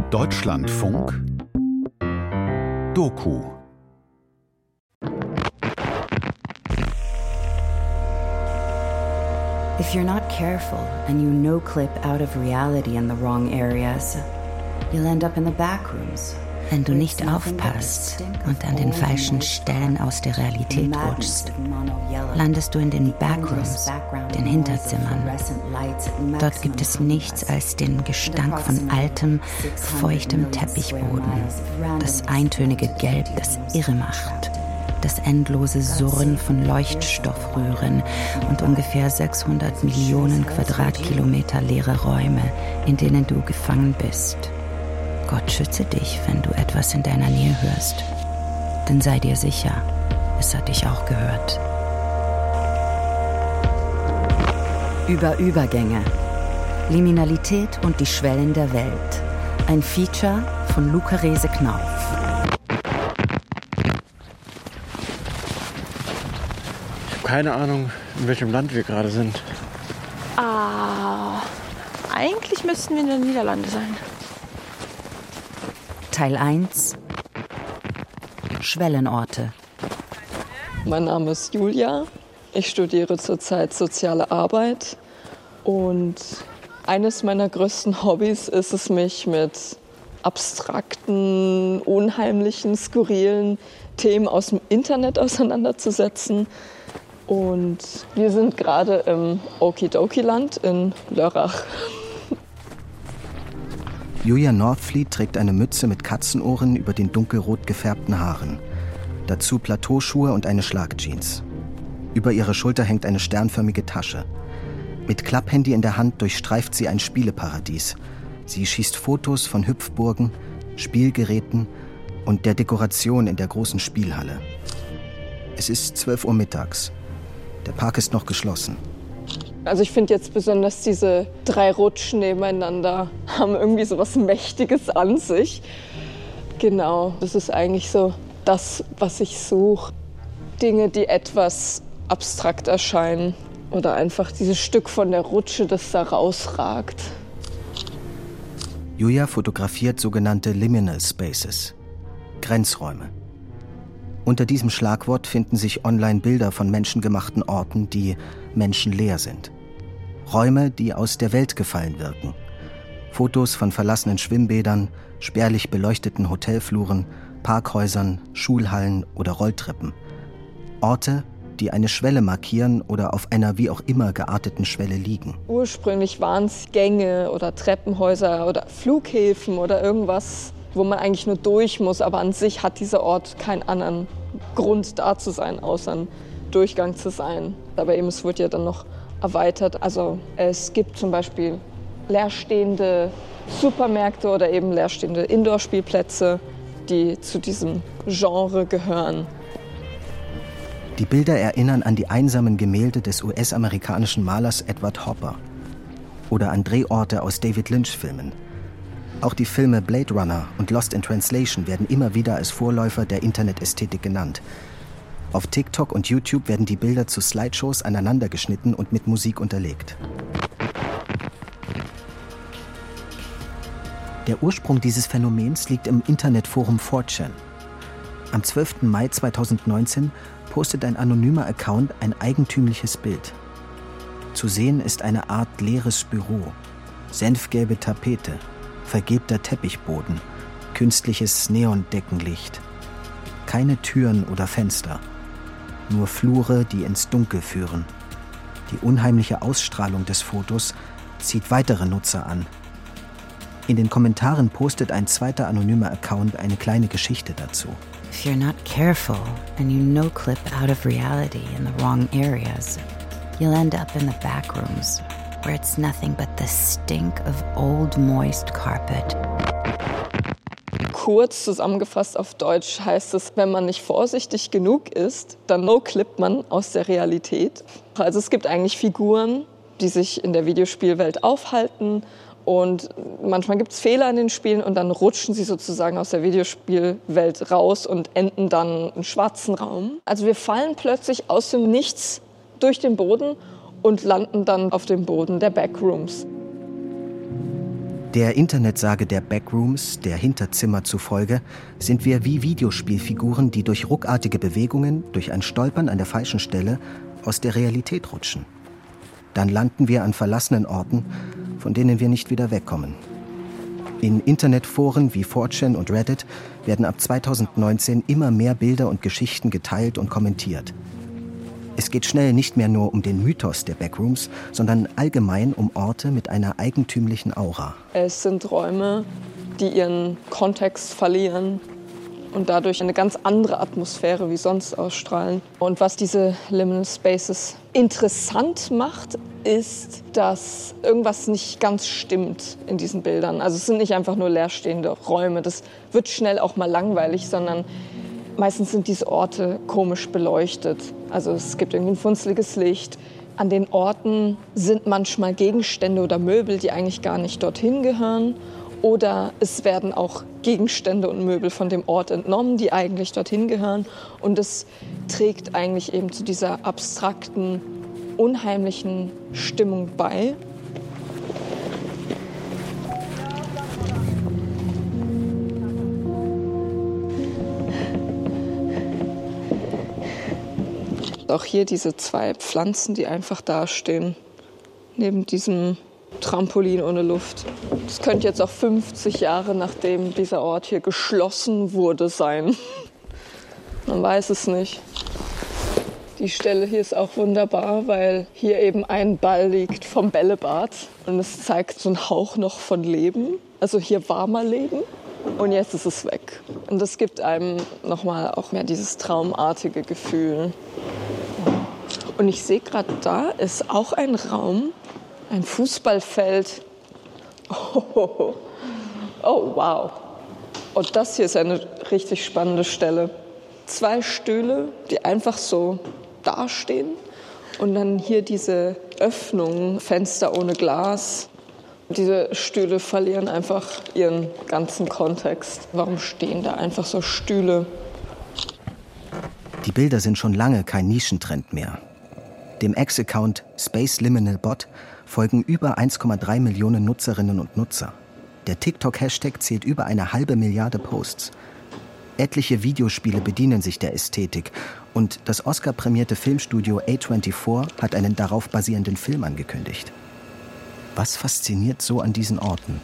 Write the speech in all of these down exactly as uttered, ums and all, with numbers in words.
Deutschlandfunk Doku. If you're not careful and you no-clip out of reality in the wrong areas, you'll end up in the backrooms. Wenn du nicht aufpasst und an den falschen Stellen aus der Realität rutschst, landest du in den Backrooms, den Hinterzimmern. Dort gibt es nichts als den Gestank von altem, feuchtem Teppichboden, das eintönige Gelb, das irre macht, das endlose Surren von Leuchtstoffröhren und ungefähr sechshundert Millionen Quadratkilometer leere Räume, in denen du gefangen bist. Gott schütze dich, wenn du etwas in deiner Nähe hörst. Denn sei dir sicher, es hat dich auch gehört. Über Übergänge. Liminalität und die Schwellen der Welt. Ein Feature von Luca Rehse-Knauf. Ich habe keine Ahnung, in welchem Land wir gerade sind. Ah, eigentlich müssten wir in den Niederlanden sein. Teil eins. Schwellenorte. Mein Name ist Julia. Ich studiere zurzeit Soziale Arbeit. Und eines meiner größten Hobbys ist es, mich mit abstrakten, unheimlichen, skurrilen Themen aus dem Internet auseinanderzusetzen. Und wir sind gerade im Okidoki-Land in Lörrach. Julia Northfleet trägt eine Mütze mit Katzenohren über den dunkelrot gefärbten Haaren. Dazu Plateauschuhe und eine Schlagjeans. Über ihrer Schulter hängt eine sternförmige Tasche. Mit Klapphandy in der Hand durchstreift sie ein Spieleparadies. Sie schießt Fotos von Hüpfburgen, Spielgeräten und der Dekoration in der großen Spielhalle. Es ist zwölf Uhr mittags. Der Park ist noch geschlossen. Also ich finde jetzt besonders diese drei Rutschen nebeneinander haben irgendwie so was Mächtiges an sich. Genau, das ist eigentlich so das, was ich suche. Dinge, die etwas abstrakt erscheinen oder einfach dieses Stück von der Rutsche, das da rausragt. Julia fotografiert sogenannte Liminal Spaces, Grenzräume. Unter diesem Schlagwort finden sich online Bilder von menschengemachten Orten, die menschenleer sind. Räume, die aus der Welt gefallen wirken. Fotos von verlassenen Schwimmbädern, spärlich beleuchteten Hotelfluren, Parkhäusern, Schulhallen oder Rolltreppen. Orte, die eine Schwelle markieren oder auf einer wie auch immer gearteten Schwelle liegen. Ursprünglich waren es Gänge oder Treppenhäuser oder Flughäfen oder irgendwas, wo man eigentlich nur durch muss. Aber an sich hat dieser Ort keinen anderen Grund da zu sein, außer ein Durchgang zu sein. Aber eben, es wird ja dann noch erweitert. Also es gibt zum Beispiel leerstehende Supermärkte oder eben leerstehende Indoor-Spielplätze, die zu diesem Genre gehören. Die Bilder erinnern an die einsamen Gemälde des U S-amerikanischen Malers Edward Hopper oder an Drehorte aus David Lynch-Filmen. Auch die Filme Blade Runner und Lost in Translation werden immer wieder als Vorläufer der Internetästhetik genannt. Auf TikTok und YouTube werden die Bilder zu Slideshows aneinandergeschnitten und mit Musik unterlegt. Der Ursprung dieses Phänomens liegt im Internetforum four chan. Am zwölften Mai zweitausendneunzehn postet ein anonymer Account ein eigentümliches Bild. Zu sehen ist eine Art leeres Büro, senfgelbe Tapete, vergilbter Teppichboden, künstliches Neondeckenlicht. Keine Türen oder Fenster, nur Flure, die ins Dunkel führen. Die unheimliche Ausstrahlung des Fotos zieht weitere Nutzer an. In den Kommentaren postet ein zweiter anonymer Account eine kleine Geschichte dazu. If you're not careful and you no-clip out of reality in the wrong areas, you'll end up in the backrooms, where it's nothing but the stink of old moist carpet. Kurz zusammengefasst auf Deutsch heißt es, wenn man nicht vorsichtig genug ist, dann no-clippt man aus der Realität. Also es gibt eigentlich Figuren, die sich in der Videospielwelt aufhalten und manchmal gibt es Fehler in den Spielen und dann rutschen sie sozusagen aus der Videospielwelt raus und enden dann im schwarzen Raum. Also wir fallen plötzlich aus dem Nichts durch den Boden und landen dann auf dem Boden der Backrooms. Der Internetsage der Backrooms, der Hinterzimmer zufolge, sind wir wie Videospielfiguren, die durch ruckartige Bewegungen, durch ein Stolpern an der falschen Stelle, aus der Realität rutschen. Dann landen wir an verlassenen Orten, von denen wir nicht wieder wegkommen. In Internetforen wie four chan und Reddit werden ab zweitausendneunzehn immer mehr Bilder und Geschichten geteilt und kommentiert. Es geht schnell nicht mehr nur um den Mythos der Backrooms, sondern allgemein um Orte mit einer eigentümlichen Aura. Es sind Räume, die ihren Kontext verlieren und dadurch eine ganz andere Atmosphäre wie sonst ausstrahlen. Und was diese Liminal Spaces interessant macht, ist, dass irgendwas nicht ganz stimmt in diesen Bildern. Also es sind nicht einfach nur leerstehende Räume. Das wird schnell auch mal langweilig, sondern meistens sind diese Orte komisch beleuchtet. Also es gibt irgendwie ein funzeliges Licht. An den Orten sind manchmal Gegenstände oder Möbel, die eigentlich gar nicht dorthin gehören. Oder es werden auch Gegenstände und Möbel von dem Ort entnommen, die eigentlich dorthin gehören. Und es trägt eigentlich eben zu dieser abstrakten, unheimlichen Stimmung bei. Auch hier diese zwei Pflanzen, die einfach dastehen, neben diesem Trampolin ohne Luft. Das könnte jetzt auch fünfzig Jahre nachdem dieser Ort hier geschlossen wurde sein. Man weiß es nicht. Die Stelle hier ist auch wunderbar, weil hier eben ein Ball liegt vom Bällebad. Und es zeigt so einen Hauch noch von Leben. Also hier war mal Leben und jetzt ist es weg. Und das gibt einem nochmal auch mehr dieses traumartige Gefühl. Und ich sehe gerade, da ist auch ein Raum, ein Fußballfeld. Oh, oh, oh. Oh, wow. Und das hier ist eine richtig spannende Stelle. Zwei Stühle, die einfach so dastehen. Und dann hier diese Öffnung, Fenster ohne Glas. Diese Stühle verlieren einfach ihren ganzen Kontext. Warum stehen da einfach so Stühle? Die Bilder sind schon lange kein Nischentrend mehr. Dem Ex-Account Space Liminal Bot folgen über eins Komma drei Millionen Nutzerinnen und Nutzer. Der TikTok-Hashtag zählt über eine halbe Milliarde Posts. Etliche Videospiele bedienen sich der Ästhetik und das Oscar-prämierte Filmstudio A vierundzwanzig hat einen darauf basierenden Film angekündigt. Was fasziniert so an diesen Orten?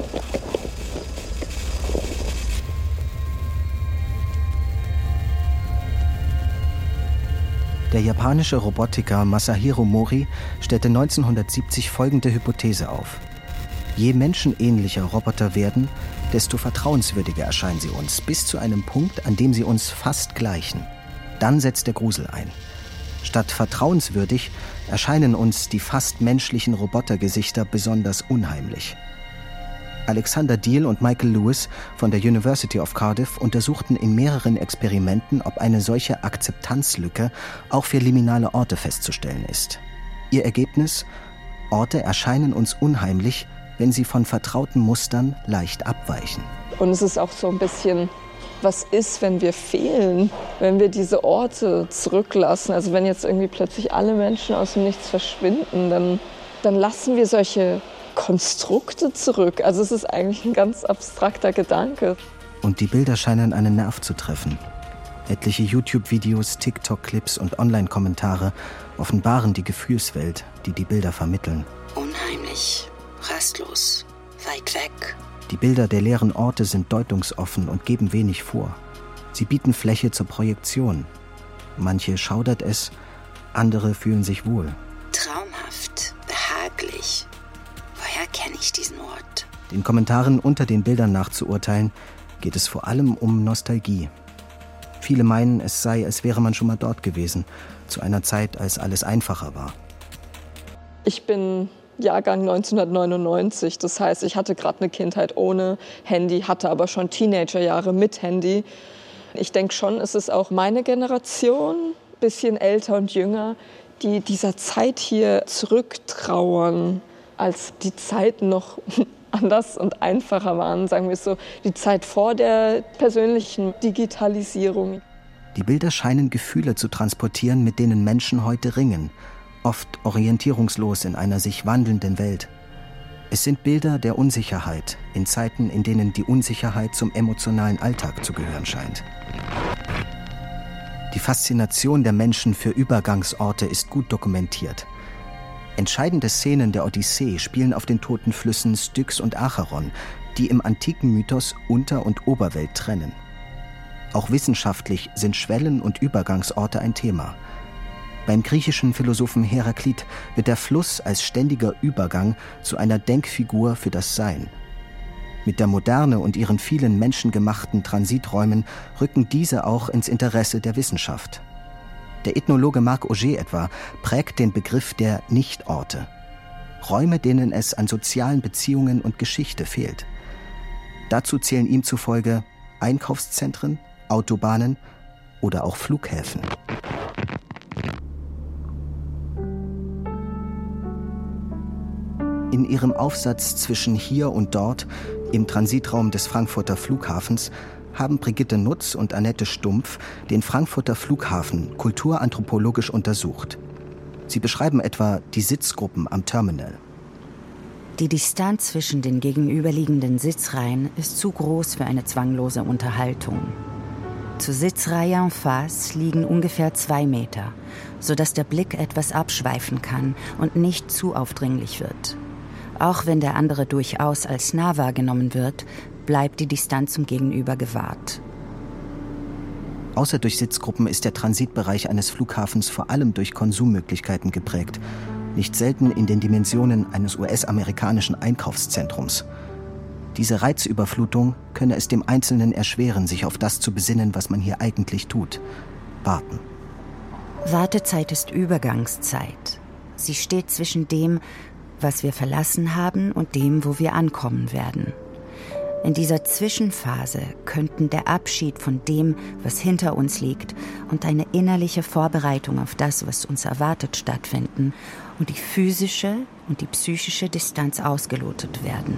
Der japanische Robotiker Masahiro Mori stellte neunzehnhundertsiebzig folgende Hypothese auf. Je menschenähnlicher Roboter werden, desto vertrauenswürdiger erscheinen sie uns, bis zu einem Punkt, an dem sie uns fast gleichen. Dann setzt der Grusel ein. Statt vertrauenswürdig erscheinen uns die fast menschlichen Robotergesichter besonders unheimlich. Alexander Deal und Michael Lewis von der University of Cardiff untersuchten in mehreren Experimenten, ob eine solche Akzeptanzlücke auch für liminale Orte festzustellen ist. Ihr Ergebnis? Orte erscheinen uns unheimlich, wenn sie von vertrauten Mustern leicht abweichen. Und es ist auch so ein bisschen, was ist, wenn wir fehlen, wenn wir diese Orte zurücklassen? Also wenn jetzt irgendwie plötzlich alle Menschen aus dem Nichts verschwinden, dann, dann lassen wir solche Konstrukte zurück. Also es ist eigentlich ein ganz abstrakter Gedanke. Und die Bilder scheinen einen Nerv zu treffen. Etliche YouTube-Videos, TikTok-Clips und Online-Kommentare offenbaren die Gefühlswelt, die die Bilder vermitteln. Unheimlich, rastlos, weit weg. Die Bilder der leeren Orte sind deutungsoffen und geben wenig vor. Sie bieten Fläche zur Projektion. Manche schaudert es, andere fühlen sich wohl. Traumhaft, behaglich. Woher kenne ich diesen Ort? Den Kommentaren unter den Bildern nachzuurteilen, geht es vor allem um Nostalgie. Viele meinen, es sei, als wäre man schon mal dort gewesen, zu einer Zeit, als alles einfacher war. Ich bin Jahrgang neunzehnhundertneunundneunzig, das heißt, ich hatte gerade eine Kindheit ohne Handy, hatte aber schon Teenagerjahre mit Handy. Ich denke schon, es ist auch meine Generation, bisschen älter und jünger, die dieser Zeit hier zurücktrauern, als die Zeiten noch anders und einfacher waren, sagen wir es so, die Zeit vor der persönlichen Digitalisierung. Die Bilder scheinen Gefühle zu transportieren, mit denen Menschen heute ringen, oft orientierungslos in einer sich wandelnden Welt. Es sind Bilder der Unsicherheit in Zeiten, in denen die Unsicherheit zum emotionalen Alltag zu gehören scheint. Die Faszination der Menschen für Übergangsorte ist gut dokumentiert. Entscheidende Szenen der Odyssee spielen auf den toten Flüssen Styx und Acheron, die im antiken Mythos Unter- und Oberwelt trennen. Auch wissenschaftlich sind Schwellen- und Übergangsorte ein Thema. Beim griechischen Philosophen Heraklit wird der Fluss als ständiger Übergang zu einer Denkfigur für das Sein. Mit der Moderne und ihren vielen menschengemachten Transiträumen rücken diese auch ins Interesse der Wissenschaft. Der Ethnologe Marc Augé etwa prägt den Begriff der Nichtorte. Räume, denen es an sozialen Beziehungen und Geschichte fehlt. Dazu zählen ihm zufolge Einkaufszentren, Autobahnen oder auch Flughäfen. In ihrem Aufsatz Zwischen hier und dort im Transitraum des Frankfurter Flughafens haben Brigitte Nutz und Annette Stumpf den Frankfurter Flughafen kulturanthropologisch untersucht. Sie beschreiben etwa die Sitzgruppen am Terminal. Die Distanz zwischen den gegenüberliegenden Sitzreihen ist zu groß für eine zwanglose Unterhaltung. Zur Sitzreihe en face liegen ungefähr zwei Meter, sodass der Blick etwas abschweifen kann und nicht zu aufdringlich wird. Auch wenn der andere durchaus als nah wahrgenommen wird, bleibt die Distanz zum Gegenüber gewahrt. Außer durch Sitzgruppen ist der Transitbereich eines Flughafens vor allem durch Konsummöglichkeiten geprägt. Nicht selten in den Dimensionen eines U S-amerikanischen Einkaufszentrums. Diese Reizüberflutung könne es dem Einzelnen erschweren, sich auf das zu besinnen, was man hier eigentlich tut. Warten. Wartezeit ist Übergangszeit. Sie steht zwischen dem, was wir verlassen haben, und dem, wo wir ankommen werden. In dieser Zwischenphase könnten der Abschied von dem, was hinter uns liegt, und eine innerliche Vorbereitung auf das, was uns erwartet, stattfinden und die physische und die psychische Distanz ausgelotet werden.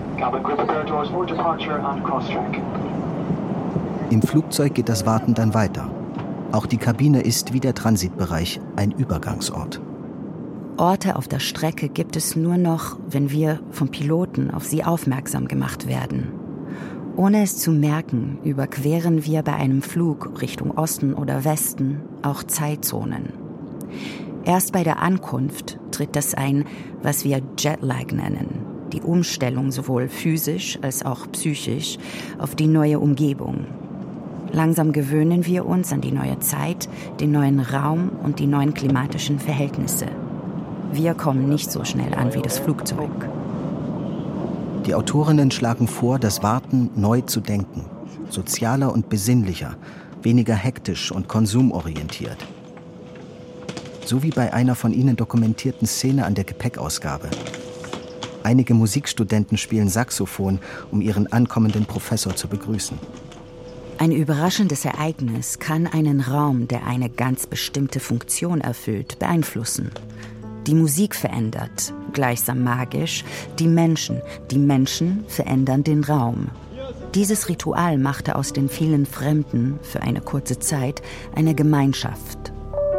Im Flugzeug geht das Warten dann weiter. Auch die Kabine ist wie der Transitbereich ein Übergangsort. Orte auf der Strecke gibt es nur noch, wenn wir vom Piloten auf sie aufmerksam gemacht werden. Ohne es zu merken, überqueren wir bei einem Flug Richtung Osten oder Westen auch Zeitzonen. Erst bei der Ankunft tritt das ein, was wir Jetlag nennen, die Umstellung sowohl physisch als auch psychisch auf die neue Umgebung. Langsam gewöhnen wir uns an die neue Zeit, den neuen Raum und die neuen klimatischen Verhältnisse. Wir kommen nicht so schnell an wie das Flugzeug. Die Autorinnen schlagen vor, das Warten neu zu denken. Sozialer und besinnlicher, weniger hektisch und konsumorientiert. So wie bei einer von ihnen dokumentierten Szene an der Gepäckausgabe. Einige Musikstudenten spielen Saxophon, um ihren ankommenden Professor zu begrüßen. Ein überraschendes Ereignis kann einen Raum, der eine ganz bestimmte Funktion erfüllt, beeinflussen. Die Musik verändert, gleichsam magisch, die Menschen. Die Menschen verändern den Raum. Dieses Ritual machte aus den vielen Fremden für eine kurze Zeit eine Gemeinschaft.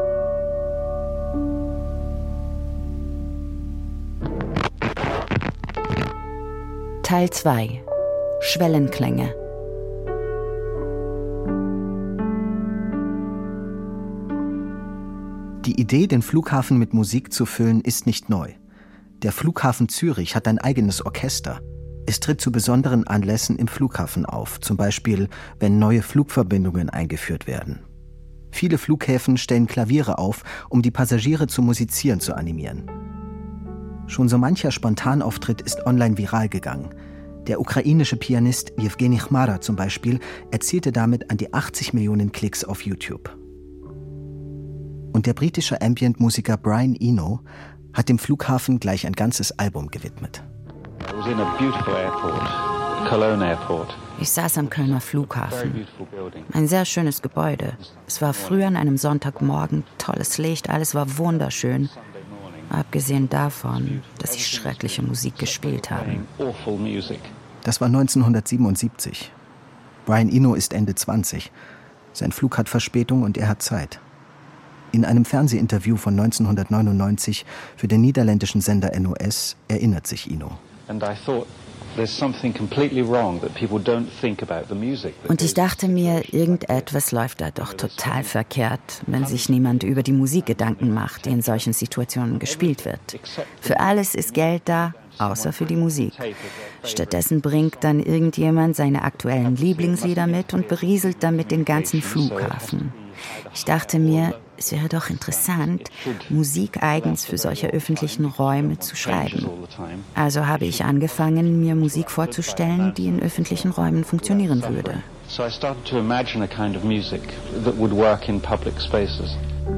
Teil zwei. Schwellenklänge. Die Idee, den Flughafen mit Musik zu füllen, ist nicht neu. Der Flughafen Zürich hat ein eigenes Orchester. Es tritt zu besonderen Anlässen im Flughafen auf, zum Beispiel, wenn neue Flugverbindungen eingeführt werden. Viele Flughäfen stellen Klaviere auf, um die Passagiere zum Musizieren zu animieren. Schon so mancher Spontanauftritt ist online viral gegangen. Der ukrainische Pianist Jewgeni Chmara zum Beispiel erzielte damit an die achtzig Millionen Klicks auf YouTube. Und der britische Ambient-Musiker Brian Eno hat dem Flughafen gleich ein ganzes Album gewidmet. Ich saß am Kölner Flughafen. Ein sehr schönes Gebäude. Es war früh an einem Sonntagmorgen, tolles Licht, alles war wunderschön. Abgesehen davon, dass sie schreckliche Musik gespielt haben. Das war neunzehnhundertsiebenundsiebzig. Brian Eno ist Ende zwanzig. Sein Flug hat Verspätung und er hat Zeit. In einem Fernsehinterview von neunzehnhundertneunundneunzig für den niederländischen Sender N O S erinnert sich Eno. Und ich dachte mir, irgendetwas läuft da doch total verkehrt, wenn sich niemand über die Musik Gedanken macht, die in solchen Situationen gespielt wird. Für alles ist Geld da, außer für die Musik. Stattdessen bringt dann irgendjemand seine aktuellen Lieblingslieder mit und berieselt damit den ganzen Flughafen. Ich dachte mir, es wäre doch interessant, Musik eigens für solche öffentlichen Räume zu schreiben. Also habe ich angefangen, mir Musik vorzustellen, die in öffentlichen Räumen funktionieren würde. So I started to imagine a kind of music that would work in public spaces.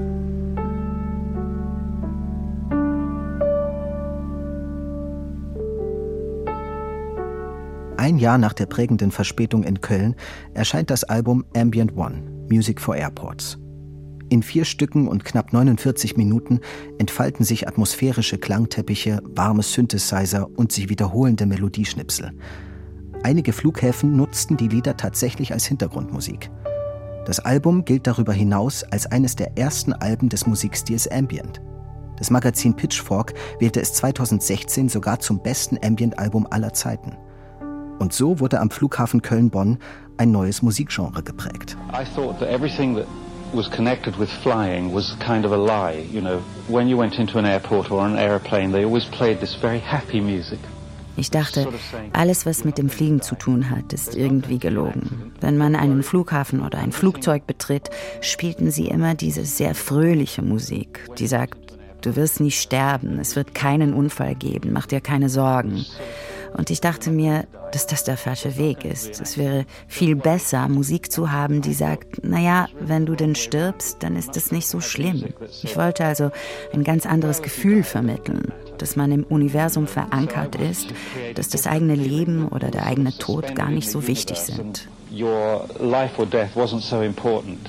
Ein Jahr nach der prägenden Verspätung in Köln erscheint das Album Ambient One, Music for Airports. In vier Stücken und knapp neunundvierzig Minuten entfalten sich atmosphärische Klangteppiche, warme Synthesizer und sich wiederholende Melodieschnipsel. Einige Flughäfen nutzten die Lieder tatsächlich als Hintergrundmusik. Das Album gilt darüber hinaus als eines der ersten Alben des Musikstils Ambient. Das Magazin Pitchfork wählte es zweitausendsechzehn sogar zum besten Ambient-Album aller Zeiten. Und so wurde am Flughafen Köln-Bonn ein neues Musikgenre geprägt. I thought that everything that was connected with flying was kind of a lie. You know, when you went into an airport or an airplane, they always played this very happy music. Ich dachte, alles, was mit dem Fliegen zu tun hat, ist irgendwie gelogen. Wenn man einen Flughafen oder ein Flugzeug betritt, spielten sie immer diese sehr fröhliche Musik, die sagt, du wirst nie sterben, es wird keinen Unfall geben, mach dir keine Sorgen. Und ich dachte mir, dass das der falsche Weg ist. Es wäre viel besser, Musik zu haben, die sagt, naja, wenn du denn stirbst, dann ist es nicht so schlimm. Ich wollte also ein ganz anderes Gefühl vermitteln, dass man im Universum verankert ist, dass das eigene Leben oder der eigene Tod gar nicht so wichtig sind. Your life or death wasn't so important.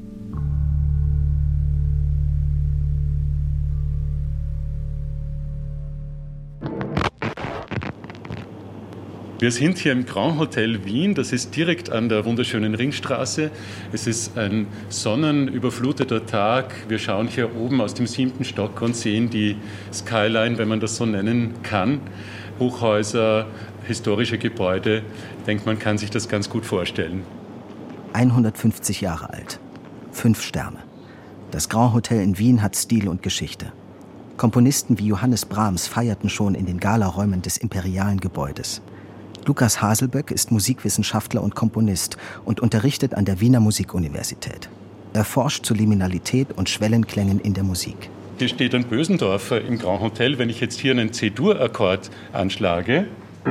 Wir sind hier im Grand Hotel Wien, das ist direkt an der wunderschönen Ringstraße. Es ist ein sonnenüberfluteter Tag. Wir schauen hier oben aus dem siebten Stock und sehen die Skyline, wenn man das so nennen kann. Hochhäuser, historische Gebäude. Ich denke, man kann sich das ganz gut vorstellen. hundertfünfzig Jahre alt, fünf Sterne. Das Grand Hotel in Wien hat Stil und Geschichte. Komponisten wie Johannes Brahms feierten schon in den Galaräumen des imperialen Gebäudes. Lukas Haselböck ist Musikwissenschaftler und Komponist und unterrichtet an der Wiener Musikuniversität. Er forscht zu Liminalität und Schwellenklängen in der Musik. Hier steht ein Bösendorfer im Grand Hotel. Wenn ich jetzt hier einen C-Dur-Akkord anschlage,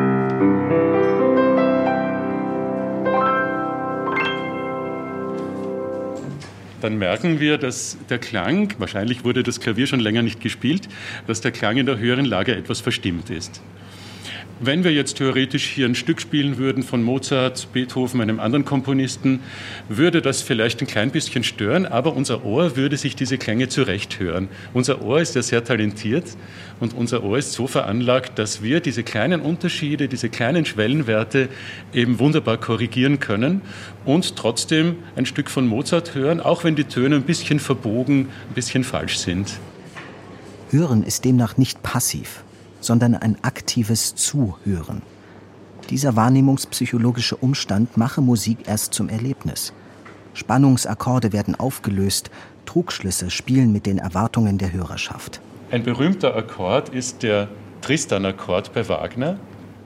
dann merken wir, dass der Klang, wahrscheinlich wurde das Klavier schon länger nicht gespielt, dass der Klang in der höheren Lage etwas verstimmt ist. Wenn wir jetzt theoretisch hier ein Stück spielen würden von Mozart, Beethoven, einem anderen Komponisten, würde das vielleicht ein klein bisschen stören, aber unser Ohr würde sich diese Klänge zurecht hören. Unser Ohr ist ja sehr talentiert und unser Ohr ist so veranlagt, dass wir diese kleinen Unterschiede, diese kleinen Schwellenwerte eben wunderbar korrigieren können und trotzdem ein Stück von Mozart hören, auch wenn die Töne ein bisschen verbogen, ein bisschen falsch sind. Hören ist demnach nicht passiv, sondern ein aktives Zuhören. Dieser wahrnehmungspsychologische Umstand mache Musik erst zum Erlebnis. Spannungsakkorde werden aufgelöst, Trugschlüsse spielen mit den Erwartungen der Hörerschaft. Ein berühmter Akkord ist der Tristan-Akkord bei Wagner.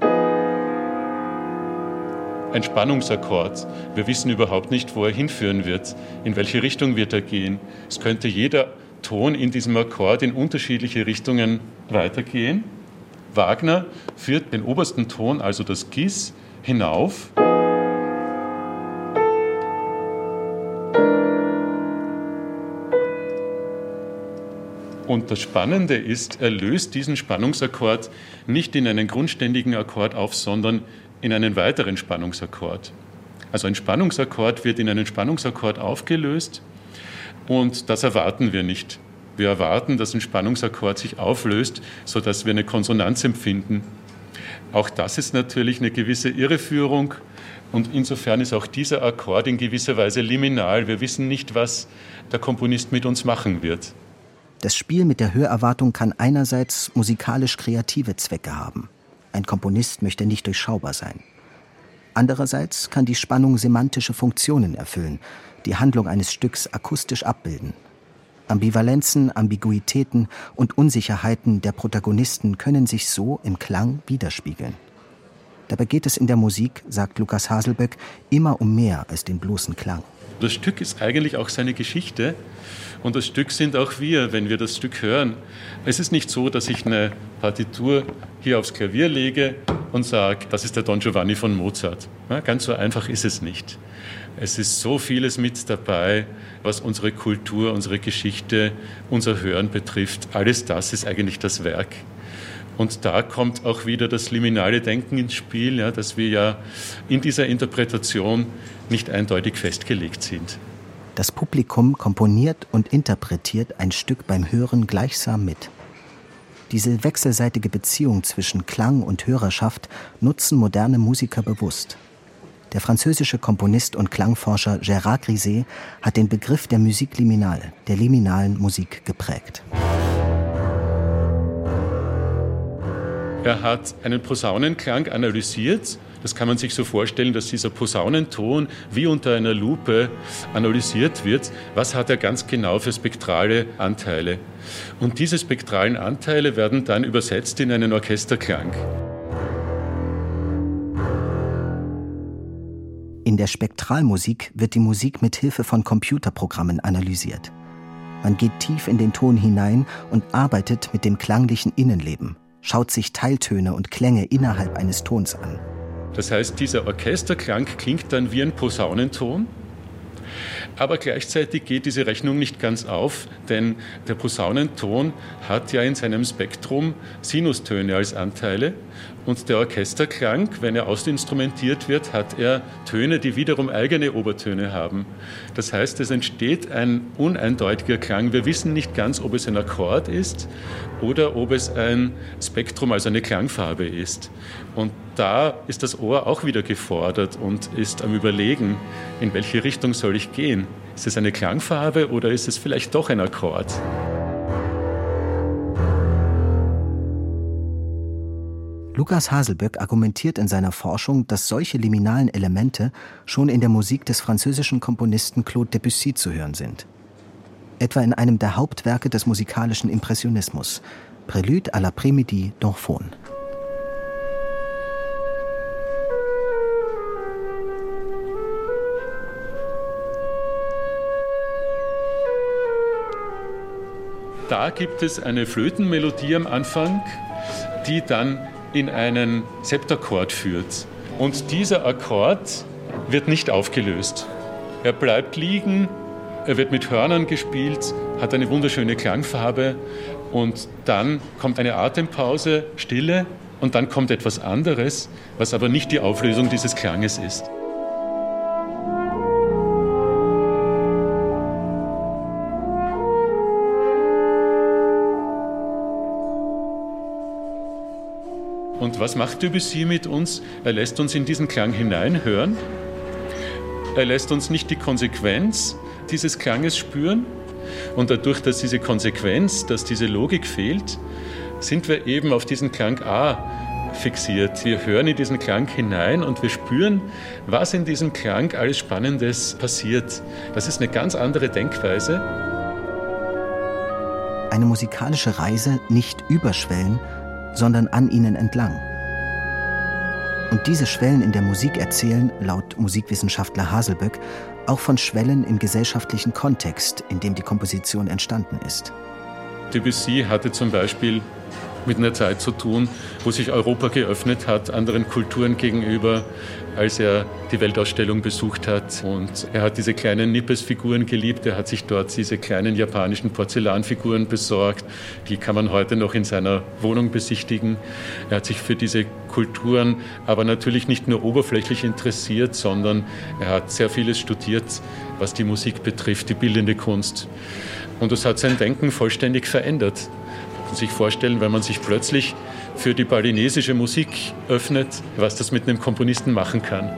Ein Spannungsakkord. Wir wissen überhaupt nicht, wo er hinführen wird, in welche Richtung wird er gehen. Es könnte jeder Ton in diesem Akkord in unterschiedliche Richtungen weitergehen. Wagner führt den obersten Ton, also das Gis, hinauf. Und das Spannende ist, er löst diesen Spannungsakkord nicht in einen grundständigen Akkord auf, sondern in einen weiteren Spannungsakkord. Also ein Spannungsakkord wird in einen Spannungsakkord aufgelöst und das erwarten wir nicht. Wir erwarten, dass ein Spannungsakkord sich auflöst, sodass wir eine Konsonanz empfinden. Auch das ist natürlich eine gewisse Irreführung und insofern ist auch dieser Akkord in gewisser Weise liminal. Wir wissen nicht, was der Komponist mit uns machen wird. Das Spiel mit der Hörerwartung kann einerseits musikalisch kreative Zwecke haben. Ein Komponist möchte nicht durchschaubar sein. Andererseits kann die Spannung semantische Funktionen erfüllen, die Handlung eines Stücks akustisch abbilden. Ambivalenzen, Ambiguitäten und Unsicherheiten der Protagonisten können sich so im Klang widerspiegeln. Dabei geht es in der Musik, sagt Lukas Haselböck, immer um mehr als den bloßen Klang. Das Stück ist eigentlich auch seine Geschichte und das Stück sind auch wir, wenn wir das Stück hören. Es ist nicht so, dass ich eine Partitur hier aufs Klavier lege und sage, das ist der Don Giovanni von Mozart. Ja, ganz so einfach ist es nicht. Es ist so vieles mit dabei, was unsere Kultur, unsere Geschichte, unser Hören betrifft. Alles das ist eigentlich das Werk. Und da kommt auch wieder das liminale Denken ins Spiel, ja, dass wir ja in dieser Interpretation nicht eindeutig festgelegt sind. Das Publikum komponiert und interpretiert ein Stück beim Hören gleichsam mit. Diese wechselseitige Beziehung zwischen Klang und Hörerschaft nutzen moderne Musiker bewusst. Der französische Komponist und Klangforscher Gérard Griset hat den Begriff der Musique liminale, der liminalen Musik, geprägt. Er hat einen Posaunenklang analysiert. Das kann man sich so vorstellen, dass dieser Posaunenton wie unter einer Lupe analysiert wird. Was hat er ganz genau für spektrale Anteile? Und diese spektralen Anteile werden dann übersetzt in einen Orchesterklang. In der Spektralmusik wird die Musik mit Hilfe von Computerprogrammen analysiert. Man geht tief in den Ton hinein und arbeitet mit dem klanglichen Innenleben, schaut sich Teiltöne und Klänge innerhalb eines Tons an. Das heißt, dieser Orchesterklang klingt dann wie ein Posaunenton, aber gleichzeitig geht diese Rechnung nicht ganz auf, denn der Posaunenton hat ja in seinem Spektrum Sinustöne als Anteile und der Orchesterklang, wenn er ausinstrumentiert wird, hat er Töne, die wiederum eigene Obertöne haben. Das heißt, es entsteht ein uneindeutiger Klang. Wir wissen nicht ganz, ob es ein Akkord ist oder ob es ein Spektrum, also eine Klangfarbe ist. Und da ist das Ohr auch wieder gefordert und ist am Überlegen, in welche Richtung soll ich gehen? Ist es eine Klangfarbe oder ist es vielleicht doch ein Akkord? Lukas Haselböck argumentiert in seiner Forschung, dass solche liminalen Elemente schon in der Musik des französischen Komponisten Claude Debussy zu hören sind. Etwa in einem der Hauptwerke des musikalischen Impressionismus, Prélude à l'après-midi d'Orphone. Da gibt es eine Flötenmelodie am Anfang, die dann in einen Septakkord führt. Und dieser Akkord wird nicht aufgelöst. Er bleibt liegen, er wird mit Hörnern gespielt, hat eine wunderschöne Klangfarbe und dann kommt eine Atempause, Stille und dann kommt etwas anderes, was aber nicht die Auflösung dieses Klanges ist. Und was macht Debussy mit uns? Er lässt uns in diesen Klang hineinhören. Er lässt uns nicht die Konsequenz dieses Klanges spüren. Und dadurch, dass diese Konsequenz, dass diese Logik fehlt, sind wir eben auf diesen Klang A fixiert. Wir hören in diesen Klang hinein und wir spüren, was in diesem Klang alles Spannendes passiert. Das ist eine ganz andere Denkweise. Eine musikalische Reise nicht über Schwellen, sondern an ihnen entlang. Und diese Schwellen in der Musik erzählen, laut Musikwissenschaftler Haselböck, auch von Schwellen im gesellschaftlichen Kontext, in dem die Komposition entstanden ist. Debussy hatte zum Beispiel mit einer Zeit zu tun, wo sich Europa geöffnet hat, anderen Kulturen gegenüber, als er die Weltausstellung besucht hat. Und er hat diese kleinen Nippes-Figuren geliebt. Er hat sich dort diese kleinen japanischen Porzellanfiguren besorgt. Die kann man heute noch in seiner Wohnung besichtigen. Er hat sich für diese Kulturen aber natürlich nicht nur oberflächlich interessiert, sondern er hat sehr vieles studiert, was die Musik betrifft, die bildende Kunst. Und das hat sein Denken vollständig verändert. Man kann sich vorstellen, wenn man sich plötzlich für die balinesische Musik öffnet, was das mit einem Komponisten machen kann.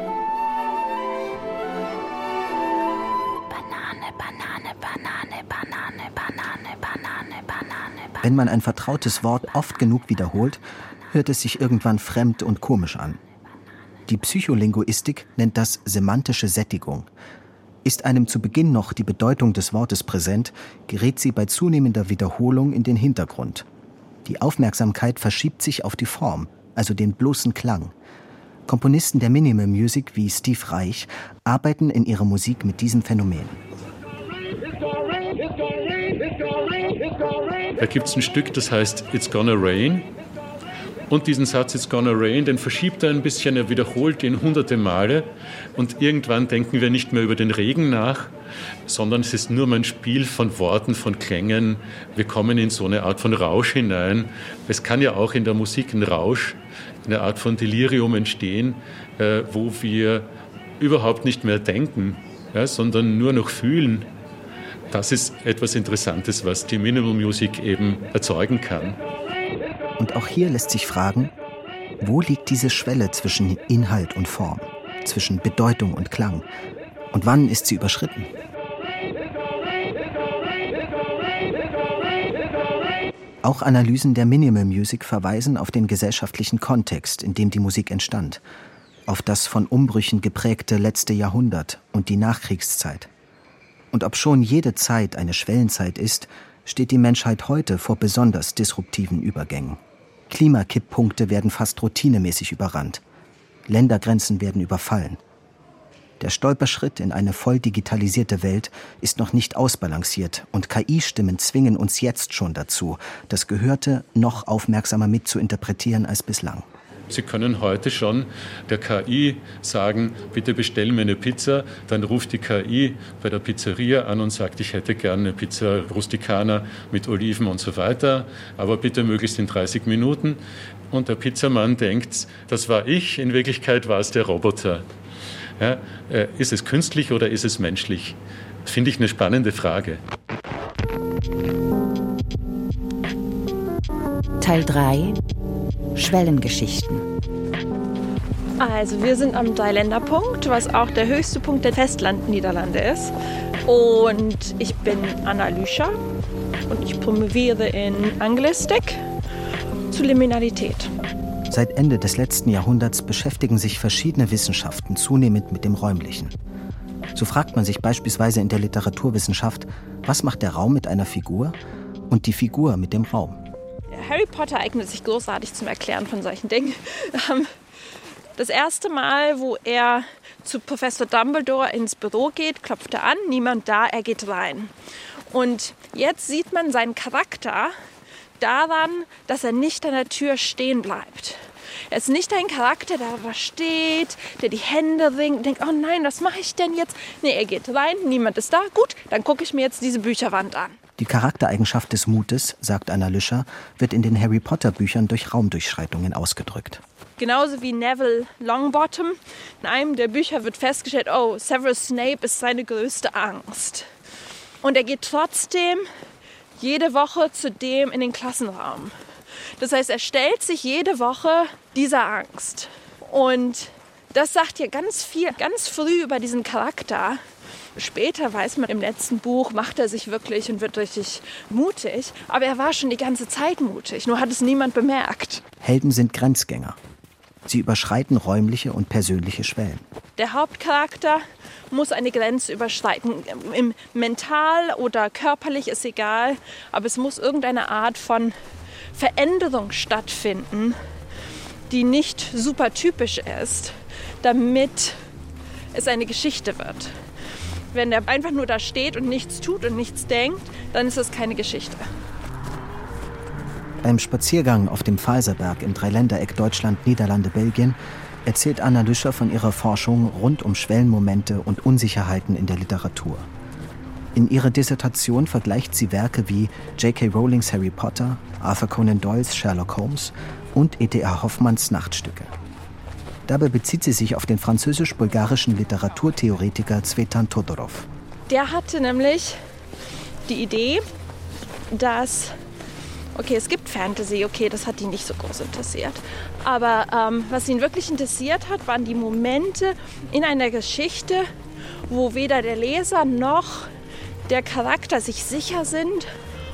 Banane, Banane, Banane, Banane, Banane, Banane, Banane, Banane. Wenn man ein vertrautes Wort oft genug wiederholt, hört es sich irgendwann fremd und komisch an. Die Psycholinguistik nennt das semantische Sättigung. Ist einem zu Beginn noch die Bedeutung des Wortes präsent, gerät sie bei zunehmender Wiederholung in den Hintergrund. Die Aufmerksamkeit verschiebt sich auf die Form, also den bloßen Klang. Komponisten der Minimal Music wie Steve Reich arbeiten in ihrer Musik mit diesem Phänomen. Da gibt es ein Stück, das heißt It's Gonna Rain. Und diesen Satz It's Gonna Rain, den verschiebt er ein bisschen, er wiederholt ihn hunderte Male. Und irgendwann denken wir nicht mehr über den Regen nach, sondern es ist nur ein Spiel von Worten, von Klängen. Wir kommen in so eine Art von Rausch hinein. Es kann ja auch in der Musik ein Rausch, eine Art von Delirium entstehen, äh, wo wir überhaupt nicht mehr denken, ja, sondern nur noch fühlen. Das ist etwas Interessantes, was die Minimal Music eben erzeugen kann. Und auch hier lässt sich fragen, wo liegt diese Schwelle zwischen Inhalt und Form, zwischen Bedeutung und Klang? Und wann ist sie überschritten? Auch Analysen der Minimal Music verweisen auf den gesellschaftlichen Kontext, in dem die Musik entstand, auf das von Umbrüchen geprägte letzte Jahrhundert und die Nachkriegszeit. Und obschon jede Zeit eine Schwellenzeit ist, steht die Menschheit heute vor besonders disruptiven Übergängen. Klimakipppunkte werden fast routinemäßig überrannt. Ländergrenzen werden überfallen. Der Stolperschritt in eine voll digitalisierte Welt ist noch nicht ausbalanciert und K I-Stimmen zwingen uns jetzt schon dazu, das Gehörte noch aufmerksamer mitzuinterpretieren als bislang. Sie können heute schon der K I sagen, bitte bestell mir eine Pizza. Dann ruft die K I bei der Pizzeria an und sagt, ich hätte gerne eine Pizza Rusticana mit Oliven und so weiter, aber bitte möglichst in dreißig Minuten. Und der Pizzamann denkt, das war ich, in Wirklichkeit war es der Roboter. Ja, äh, ist es künstlich oder ist es menschlich? Finde ich eine spannende Frage. Teil drei. Schwellengeschichten. Also wir sind am Dreiländerpunkt, was auch der höchste Punkt der Festland-Niederlande ist. Und ich bin Anna Lüscher und ich promoviere in Anglistik zu Liminalität. Seit Ende des letzten Jahrhunderts beschäftigen sich verschiedene Wissenschaften zunehmend mit dem Räumlichen. So fragt man sich beispielsweise in der Literaturwissenschaft, was macht der Raum mit einer Figur und die Figur mit dem Raum? Harry Potter eignet sich großartig zum Erklären von solchen Dingen. Das erste Mal, wo er zu Professor Dumbledore ins Büro geht, klopft er an, niemand da, er geht rein. Und jetzt sieht man seinen Charakter daran, dass er nicht an der Tür stehen bleibt. Er ist nicht ein Charakter, der da steht, der die Hände ringt und denkt, oh nein, was mache ich denn jetzt? Nee, er geht rein, niemand ist da, gut, dann gucke ich mir jetzt diese Bücherwand an. Die Charaktereigenschaft des Mutes, sagt Anna Lüscher, wird in den Harry Potter Büchern durch Raumdurchschreitungen ausgedrückt. Genauso wie Neville Longbottom. In einem der Bücher wird festgestellt, oh, Severus Snape ist seine größte Angst. Und er geht trotzdem jede Woche zu dem in den Klassenraum. Das heißt, er stellt sich jede Woche dieser Angst. Und das sagt ja ganz viel, ganz früh über diesen Charakter. Später weiß man, im letzten Buch macht er sich wirklich und wird richtig mutig. Aber er war schon die ganze Zeit mutig, nur hat es niemand bemerkt. Helden sind Grenzgänger. Sie überschreiten räumliche und persönliche Schwellen. Der Hauptcharakter muss eine Grenze überschreiten. Im mental oder körperlich ist egal, aber es muss irgendeine Art von Veränderung stattfinden, die nicht super typisch ist, damit es eine Geschichte wird. Wenn der einfach nur da steht und nichts tut und nichts denkt, dann ist es keine Geschichte. Beim Spaziergang auf dem Falserberg im Dreiländereck Deutschland, Niederlande, Belgien erzählt Anna Lüscher von ihrer Forschung rund um Schwellenmomente und Unsicherheiten in der Literatur. In ihrer Dissertation vergleicht sie Werke wie J K Rowlings Harry Potter, Arthur Conan Doyles Sherlock Holmes und E T A Hoffmanns Nachtstücke. Dabei bezieht sie sich auf den französisch-bulgarischen Literaturtheoretiker Tzvetan Todorov. Der hatte nämlich die Idee, dass, okay, es gibt Fantasy, okay, das hat ihn nicht so groß interessiert. Aber ähm, was ihn wirklich interessiert hat, waren die Momente in einer Geschichte, wo weder der Leser noch der Charakter sich sicher sind,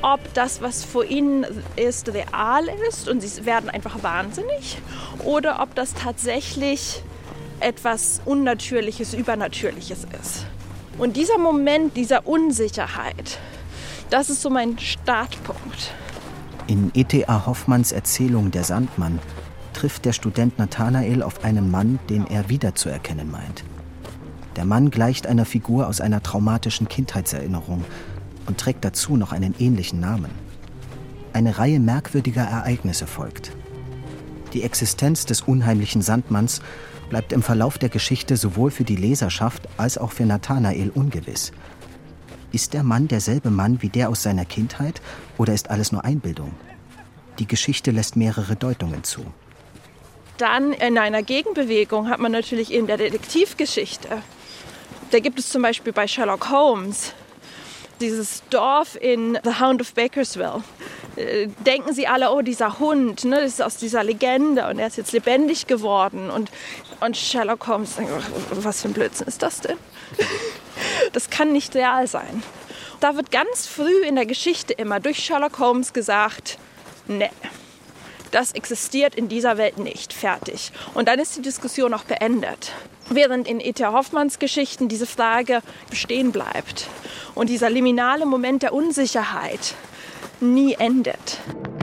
ob das, was vor ihnen ist, real ist und sie werden einfach wahnsinnig oder ob das tatsächlich etwas Unnatürliches, Übernatürliches ist. Und dieser Moment dieser Unsicherheit, das ist so mein Startpunkt. In E T A Hoffmanns Erzählung Der Sandmann trifft der Student Nathanael auf einen Mann, den er wiederzuerkennen meint. Der Mann gleicht einer Figur aus einer traumatischen Kindheitserinnerung und trägt dazu noch einen ähnlichen Namen. Eine Reihe merkwürdiger Ereignisse folgt. Die Existenz des unheimlichen Sandmanns bleibt im Verlauf der Geschichte sowohl für die Leserschaft als auch für Nathanael ungewiss. Ist der Mann derselbe Mann wie der aus seiner Kindheit oder ist alles nur Einbildung? Die Geschichte lässt mehrere Deutungen zu. Dann in einer Gegenbewegung hat man natürlich in der Detektivgeschichte. Da gibt es zum Beispiel bei Sherlock Holmes dieses Dorf in The Hound of Bakersville. Denken Sie alle, oh, dieser Hund, ne, das ist aus dieser Legende und er ist jetzt lebendig geworden. Und, und Sherlock Holmes denkt, was für ein Blödsinn ist das denn? Das kann nicht real sein. Da wird ganz früh in der Geschichte immer durch Sherlock Holmes gesagt, ne, das existiert in dieser Welt nicht, fertig. Und dann ist die Diskussion auch beendet. Während in E T A Hoffmanns Geschichten diese Frage bestehen bleibt und dieser liminale Moment der Unsicherheit nie endet.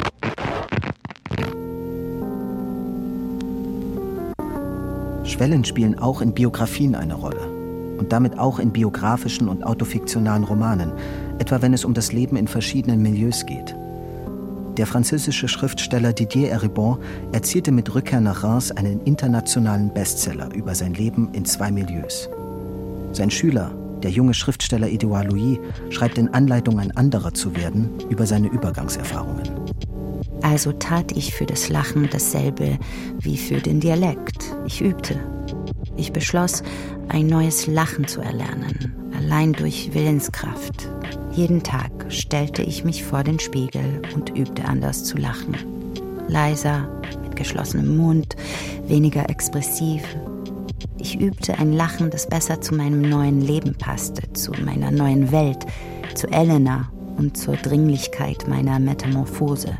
Schwellen spielen auch in Biografien eine Rolle und damit auch in biografischen und autofiktionalen Romanen, etwa wenn es um das Leben in verschiedenen Milieus geht. Der französische Schriftsteller Didier Eribon erzielte mit Rückkehr nach Reims einen internationalen Bestseller über sein Leben in zwei Milieus. Sein Schüler, der junge Schriftsteller Edouard Louis, schreibt in Anleitung, ein anderer zu werden, über seine Übergangserfahrungen. Also tat ich für das Lachen dasselbe wie für den Dialekt. Ich übte. Ich beschloss, ein neues Lachen zu erlernen, allein durch Willenskraft. Jeden Tag stellte ich mich vor den Spiegel und übte anders zu lachen. Leiser, mit geschlossenem Mund, weniger expressiv. Ich übte ein Lachen, das besser zu meinem neuen Leben passte, zu meiner neuen Welt, zu Elena und zur Dringlichkeit meiner Metamorphose.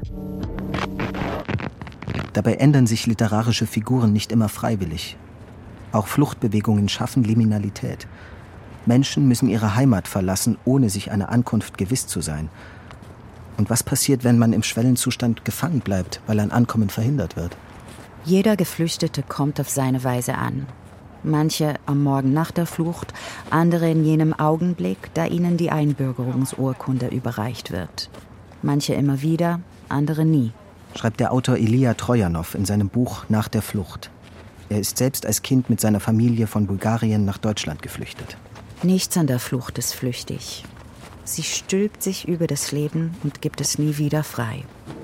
Dabei ändern sich literarische Figuren nicht immer freiwillig. Auch Fluchtbewegungen schaffen Liminalität. Menschen müssen ihre Heimat verlassen, ohne sich einer Ankunft gewiss zu sein. Und was passiert, wenn man im Schwellenzustand gefangen bleibt, weil ein Ankommen verhindert wird? Jeder Geflüchtete kommt auf seine Weise an. Manche am Morgen nach der Flucht, andere in jenem Augenblick, da ihnen die Einbürgerungsurkunde überreicht wird. Manche immer wieder, andere nie. Schreibt der Autor Ilija Trojanow in seinem Buch Nach der Flucht. Er ist selbst als Kind mit seiner Familie von Bulgarien nach Deutschland geflüchtet. Nichts an der Flucht ist flüchtig. Sie stülpt sich über das Leben und gibt es nie wieder frei.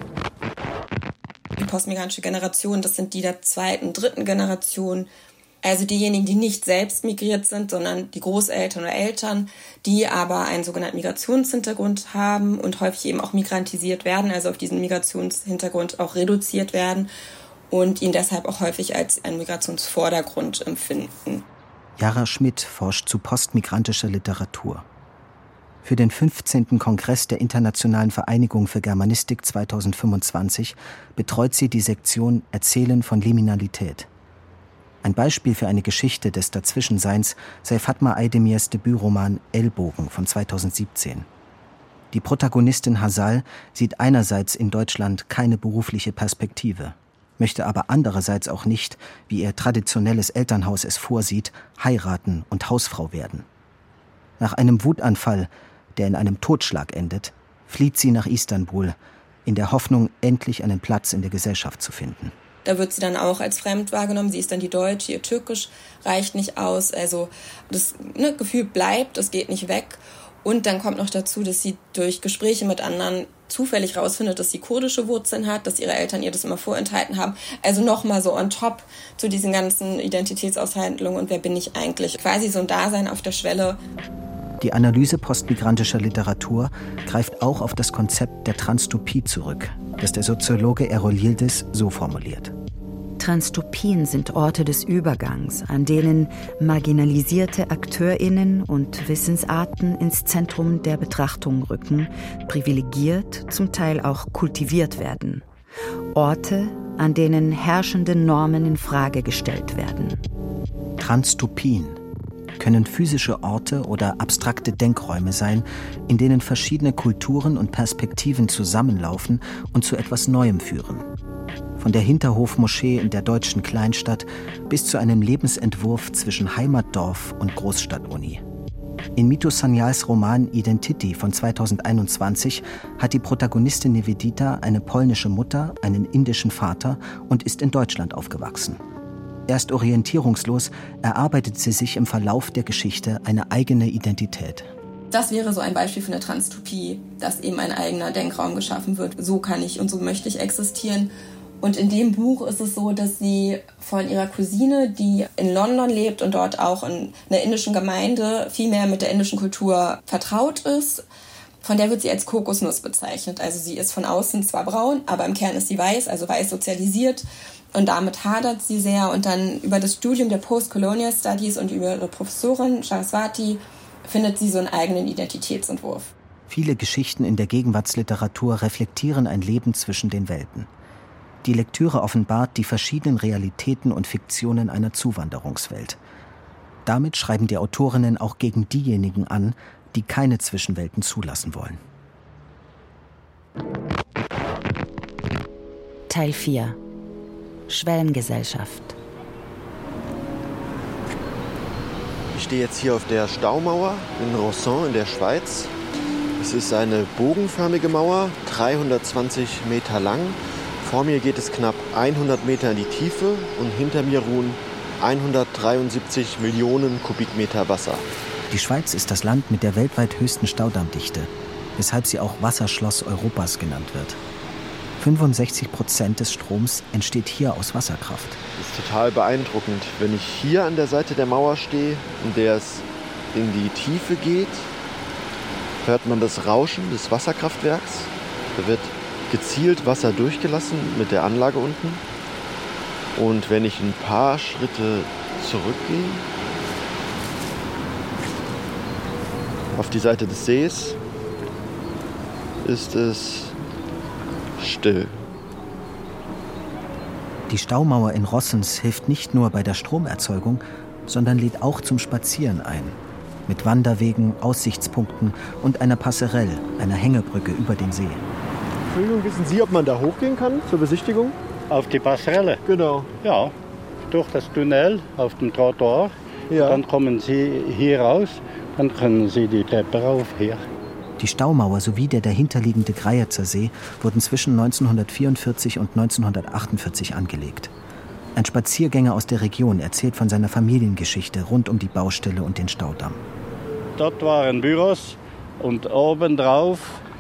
Die postmigrantische Generation, das sind die der zweiten, dritten Generation. Also diejenigen, die nicht selbst migriert sind, sondern die Großeltern oder Eltern, die aber einen sogenannten Migrationshintergrund haben und häufig eben auch migrantisiert werden, also auf diesen Migrationshintergrund auch reduziert werden und ihn deshalb auch häufig als einen Migrationsvordergrund empfinden. Jara Schmidt forscht zu postmigrantischer Literatur. Für den fünfzehnten Kongress der Internationalen Vereinigung für Germanistik zweitausendfünfundzwanzig betreut sie die Sektion Erzählen von Liminalität. Ein Beispiel für eine Geschichte des Dazwischenseins sei Fatma Aydemirs Debütroman Ellbogen von zweitausendsiebzehn. Die Protagonistin Hasal sieht einerseits in Deutschland keine berufliche Perspektive, möchte aber andererseits auch nicht, wie ihr traditionelles Elternhaus es vorsieht, heiraten und Hausfrau werden. Nach einem Wutanfall, der in einem Totschlag endet, flieht sie nach Istanbul, in der Hoffnung, endlich einen Platz in der Gesellschaft zu finden. Da wird sie dann auch als fremd wahrgenommen. Sie ist dann die Deutsche, ihr Türkisch reicht nicht aus. Also das ne, Gefühl bleibt, es geht nicht weg. Und dann kommt noch dazu, dass sie durch Gespräche mit anderen zufällig rausfindet, dass sie kurdische Wurzeln hat, dass ihre Eltern ihr das immer vorenthalten haben. Also nochmal so on top zu diesen ganzen Identitätsaushandlungen und wer bin ich eigentlich? Quasi so ein Dasein auf der Schwelle. Die Analyse postmigrantischer Literatur greift auch auf das Konzept der Transtopie zurück, das der Soziologe Errol Yildiz so formuliert. Transtopien sind Orte des Übergangs, an denen marginalisierte AkteurInnen und Wissensarten ins Zentrum der Betrachtung rücken, privilegiert, zum Teil auch kultiviert werden. Orte, an denen herrschende Normen in Frage gestellt werden. Transtopien können physische Orte oder abstrakte Denkräume sein, in denen verschiedene Kulturen und Perspektiven zusammenlaufen und zu etwas Neuem führen. Von der Hinterhofmoschee in der deutschen Kleinstadt bis zu einem Lebensentwurf zwischen Heimatdorf und Großstadtuni. In Mito Sanyals Roman Identity von zweitausendeinundzwanzig hat die Protagonistin Nivedita eine polnische Mutter, einen indischen Vater und ist in Deutschland aufgewachsen. Erst orientierungslos erarbeitet sie sich im Verlauf der Geschichte eine eigene Identität. Das wäre so ein Beispiel für eine Transtopie, dass eben ein eigener Denkraum geschaffen wird. So kann ich und so möchte ich existieren. Und in dem Buch ist es so, dass sie von ihrer Cousine, die in London lebt und dort auch in einer indischen Gemeinde viel mehr mit der indischen Kultur vertraut ist, von der wird sie als Kokosnuss bezeichnet. Also sie ist von außen zwar braun, aber im Kern ist sie weiß, also weiß sozialisiert. Und damit hadert sie sehr. Und dann über das Studium der Post-Colonial Studies und über ihre Professorin Saraswati findet sie so einen eigenen Identitätsentwurf. Viele Geschichten in der Gegenwartsliteratur reflektieren ein Leben zwischen den Welten. Die Lektüre offenbart die verschiedenen Realitäten und Fiktionen einer Zuwanderungswelt. Damit schreiben die Autorinnen auch gegen diejenigen an, die keine Zwischenwelten zulassen wollen. Teil vier. Schwellengesellschaft. Ich stehe jetzt hier auf der Staumauer in Rosson in der Schweiz. Es ist eine bogenförmige Mauer, dreihundertzwanzig Meter lang. Vor mir geht es knapp hundert Meter in die Tiefe und hinter mir ruhen hundertdreiundsiebzig Millionen Kubikmeter Wasser. Die Schweiz ist das Land mit der weltweit höchsten Staudammdichte, weshalb sie auch Wasserschloss Europas genannt wird. fünfundsechzig Prozent des Stroms entsteht hier aus Wasserkraft. Das ist total beeindruckend. Wenn ich hier an der Seite der Mauer stehe, in der es in die Tiefe geht, hört man das Rauschen des Wasserkraftwerks. Da wird gezielt Wasser durchgelassen mit der Anlage unten. Und wenn ich ein paar Schritte zurückgehe, auf die Seite des Sees, ist es still. Die Staumauer in Rossens hilft nicht nur bei der Stromerzeugung, sondern lädt auch zum Spazieren ein. Mit Wanderwegen, Aussichtspunkten und einer Passerelle, einer Hängebrücke über den See. Entschuldigung, wissen Sie, ob man da hochgehen kann zur Besichtigung? Auf die Passerelle? Genau. Ja, durch das Tunnel auf dem Trottoir. Ja. Dann kommen Sie hier raus, dann können Sie die Treppe rauf hier. Die Staumauer sowie der dahinterliegende Greyerzer See wurden zwischen neunzehnhundertvierundvierzig und neunzehnhundertachtundvierzig angelegt. Ein Spaziergänger aus der Region erzählt von seiner Familiengeschichte rund um die Baustelle und den Staudamm. Dort waren Büros und obendrauf,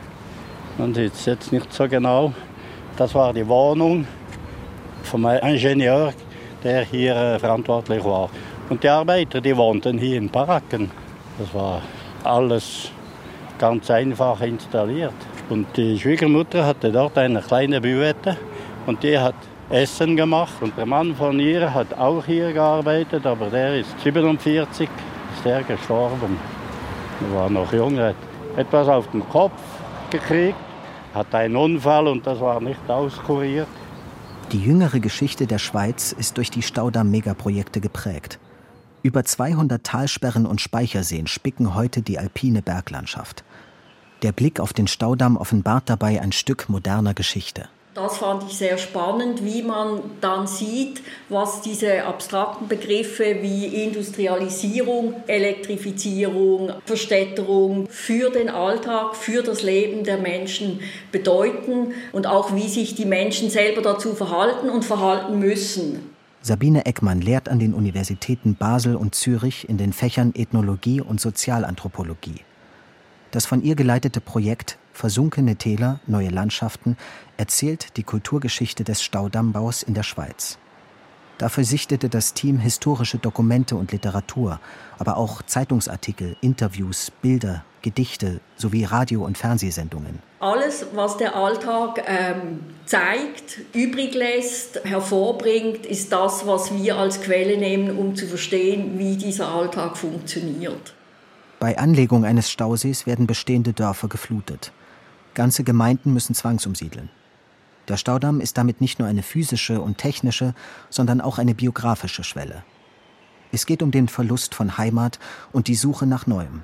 man sieht es jetzt nicht so genau, das war die Wohnung vom Ingenieur, der hier äh, verantwortlich war. Und die Arbeiter, die wohnten hier in Baracken. Das war alles ganz einfach installiert. Und die Schwiegermutter hatte dort eine kleine Büwette und die hat Essen gemacht. Und der Mann von ihr hat auch hier gearbeitet, aber der ist siebenundvierzig, ist der gestorben. Er war noch jung, er hat etwas auf den Kopf gekriegt, hat einen Unfall und das war nicht auskuriert. Die jüngere Geschichte der Schweiz ist durch die Staudamm-Megaprojekte geprägt. Über zweihundert Talsperren und Speicherseen spicken heute die alpine Berglandschaft. Der Blick auf den Staudamm offenbart dabei ein Stück moderner Geschichte. Das fand ich sehr spannend, wie man dann sieht, was diese abstrakten Begriffe wie Industrialisierung, Elektrifizierung, Verstädterung für den Alltag, für das Leben der Menschen bedeuten und auch wie sich die Menschen selber dazu verhalten und verhalten müssen. Sabine Eckmann lehrt an den Universitäten Basel und Zürich in den Fächern Ethnologie und Sozialanthropologie. Das von ihr geleitete Projekt Versunkene Täler, neue Landschaften erzählt die Kulturgeschichte des Staudammbaus in der Schweiz. Dafür sichtete das Team historische Dokumente und Literatur, aber auch Zeitungsartikel, Interviews, Bilder, Gedichte sowie Radio- und Fernsehsendungen. Alles, was der Alltag ähm, zeigt, übrig lässt, hervorbringt, ist das, was wir als Quelle nehmen, um zu verstehen, wie dieser Alltag funktioniert. Bei Anlegung eines Stausees werden bestehende Dörfer geflutet. Ganze Gemeinden müssen zwangsumsiedeln. Der Staudamm ist damit nicht nur eine physische und technische, sondern auch eine biografische Schwelle. Es geht um den Verlust von Heimat und die Suche nach Neuem.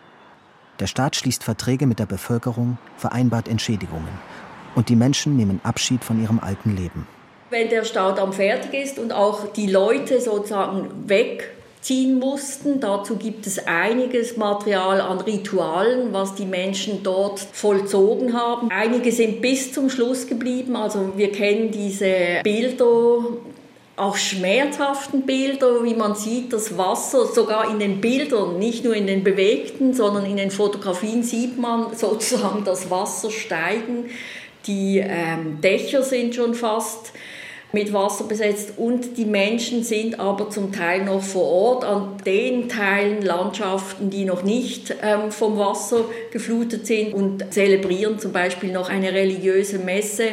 Der Staat schließt Verträge mit der Bevölkerung, vereinbart Entschädigungen. Und die Menschen nehmen Abschied von ihrem alten Leben. Wenn der Staudamm fertig ist und auch die Leute sozusagen wegziehen mussten, dazu gibt es einiges Material an Ritualen, was die Menschen dort vollzogen haben. Einige sind bis zum Schluss geblieben, also wir kennen diese Bilder, auch schmerzhaften Bilder, wie man sieht, das Wasser, sogar in den Bildern, nicht nur in den bewegten, sondern in den Fotografien sieht man sozusagen das Wasser steigen. Die ähm, Dächer sind schon fast mit Wasser besetzt und die Menschen sind aber zum Teil noch vor Ort an den Teilen, Landschaften, die noch nicht ähm, vom Wasser geflutet sind und zelebrieren zum Beispiel noch eine religiöse Messe,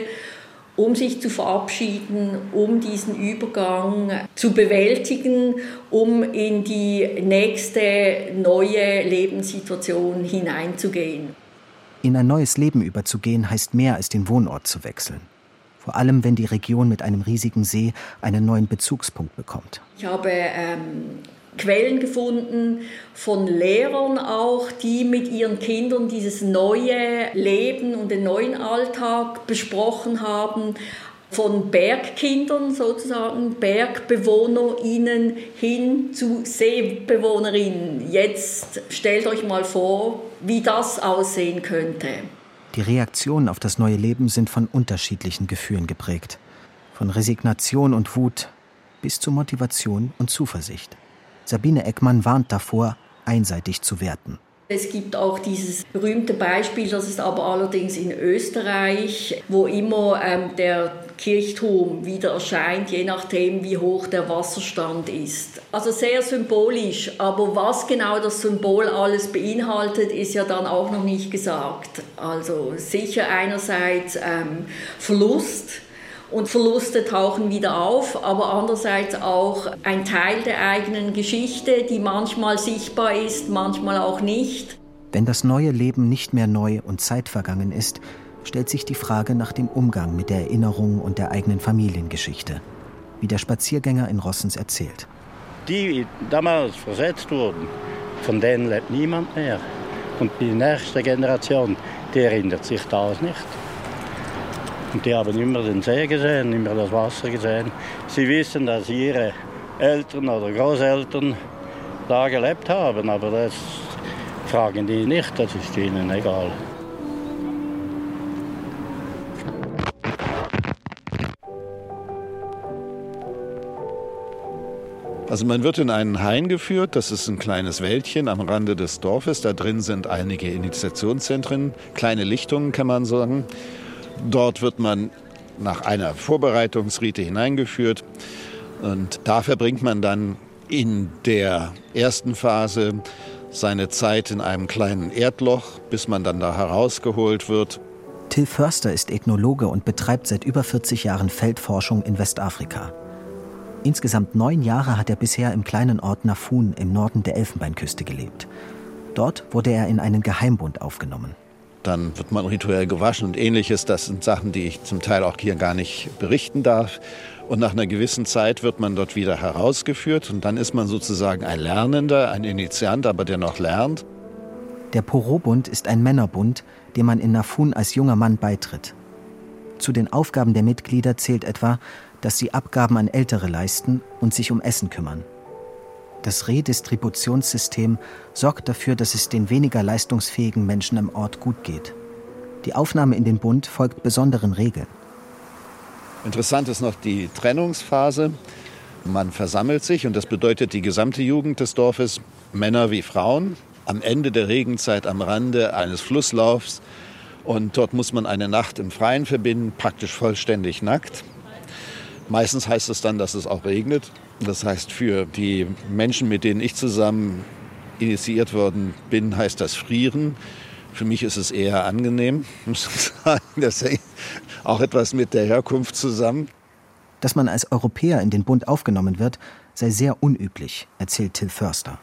um sich zu verabschieden, um diesen Übergang zu bewältigen, um in die nächste neue Lebenssituation hineinzugehen. In ein neues Leben überzugehen, heißt mehr als den Wohnort zu wechseln. Vor allem, wenn die Region mit einem riesigen See einen neuen Bezugspunkt bekommt. Ich habe ähm, Quellen gefunden von Lehrern auch, die mit ihren Kindern dieses neue Leben und den neuen Alltag besprochen haben. Von Bergkindern sozusagen, BergbewohnerInnen hin zu SeebewohnerInnen. Jetzt stellt euch mal vor, wie das aussehen könnte. Die Reaktionen auf das neue Leben sind von unterschiedlichen Gefühlen geprägt. Von Resignation und Wut bis zu Motivation und Zuversicht. Sabine Eckmann warnt davor, einseitig zu werten. Es gibt auch dieses berühmte Beispiel, das ist aber allerdings in Österreich, wo immer ähm, der Kirchturm wieder erscheint, je nachdem, wie hoch der Wasserstand ist. Also sehr symbolisch, aber was genau das Symbol alles beinhaltet, ist ja dann auch noch nicht gesagt. Also sicher einerseits ähm, Verlust. Und Verluste tauchen wieder auf, aber andererseits auch ein Teil der eigenen Geschichte, die manchmal sichtbar ist, manchmal auch nicht. Wenn das neue Leben nicht mehr neu und zeitvergangen ist, stellt sich die Frage nach dem Umgang mit der Erinnerung und der eigenen Familiengeschichte, wie der Spaziergänger in Rossens erzählt. Die damals versetzt wurden, von denen lebt niemand mehr. Und die nächste Generation, die erinnert sich das nicht. Und die haben immer den See gesehen, immer das Wasser gesehen. Sie wissen, dass ihre Eltern oder Großeltern da gelebt haben, aber das fragen die nicht, das ist ihnen egal. Also man wird in einen Hain geführt, das ist ein kleines Wäldchen am Rande des Dorfes. Da drin sind einige Initiationszentren, kleine Lichtungen kann man sagen. Dort wird man nach einer Vorbereitungsrite hineingeführt und da verbringt man dann in der ersten Phase seine Zeit in einem kleinen Erdloch, bis man dann da herausgeholt wird. Till Förster ist Ethnologe und betreibt seit über vierzig Jahren Feldforschung in Westafrika. Insgesamt neun Jahre hat er bisher im kleinen Ort Nafun im Norden der Elfenbeinküste gelebt. Dort wurde er in einen Geheimbund aufgenommen. Dann wird man rituell gewaschen und Ähnliches. Das sind Sachen, die ich zum Teil auch hier gar nicht berichten darf. Und nach einer gewissen Zeit wird man dort wieder herausgeführt. Und dann ist man sozusagen ein Lernender, ein Initiant, aber der noch lernt. Der Poro-Bund ist ein Männerbund, dem man in Nafun als junger Mann beitritt. Zu den Aufgaben der Mitglieder zählt etwa, dass sie Abgaben an Ältere leisten und sich um Essen kümmern. Das Redistributionssystem sorgt dafür, dass es den weniger leistungsfähigen Menschen im Ort gut geht. Die Aufnahme in den Bund folgt besonderen Regeln. Interessant ist noch die Trennungsphase. Man versammelt sich und das bedeutet die gesamte Jugend des Dorfes, Männer wie Frauen, am Ende der Regenzeit am Rande eines Flusslaufs. Und dort muss man eine Nacht im Freien verbinden, praktisch vollständig nackt. Meistens heißt es dann, dass es auch regnet. Das heißt, für die Menschen, mit denen ich zusammen initiiert worden bin, heißt das Frieren. Für mich ist es eher angenehm, muss ich sagen. Das hängt auch etwas mit der Herkunft zusammen. Dass man als Europäer in den Bund aufgenommen wird, sei sehr unüblich, erzählt Till Förster.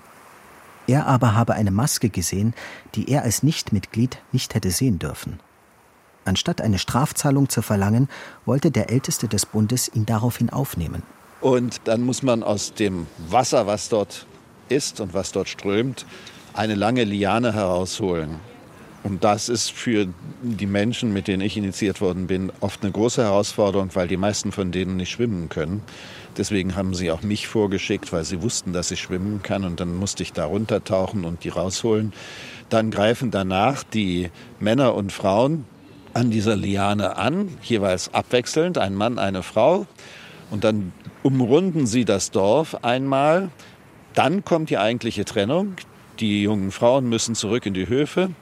Er aber habe eine Maske gesehen, die er als Nichtmitglied nicht hätte sehen dürfen. Anstatt eine Strafzahlung zu verlangen, wollte der Älteste des Bundes ihn daraufhin aufnehmen. Und dann muss man aus dem Wasser, was dort ist und was dort strömt, eine lange Liane herausholen. Und das ist für die Menschen, mit denen ich initiiert worden bin, oft eine große Herausforderung, weil die meisten von denen nicht schwimmen können. Deswegen haben sie auch mich vorgeschickt, weil sie wussten, dass ich schwimmen kann. Und dann musste ich da runtertauchen und die rausholen. Dann greifen danach die Männer und Frauen an dieser Liane an, jeweils abwechselnd, ein Mann, eine Frau. Und dann umrunden sie das Dorf einmal. Dann kommt die eigentliche Trennung. Die jungen Frauen müssen zurück in die Höfe.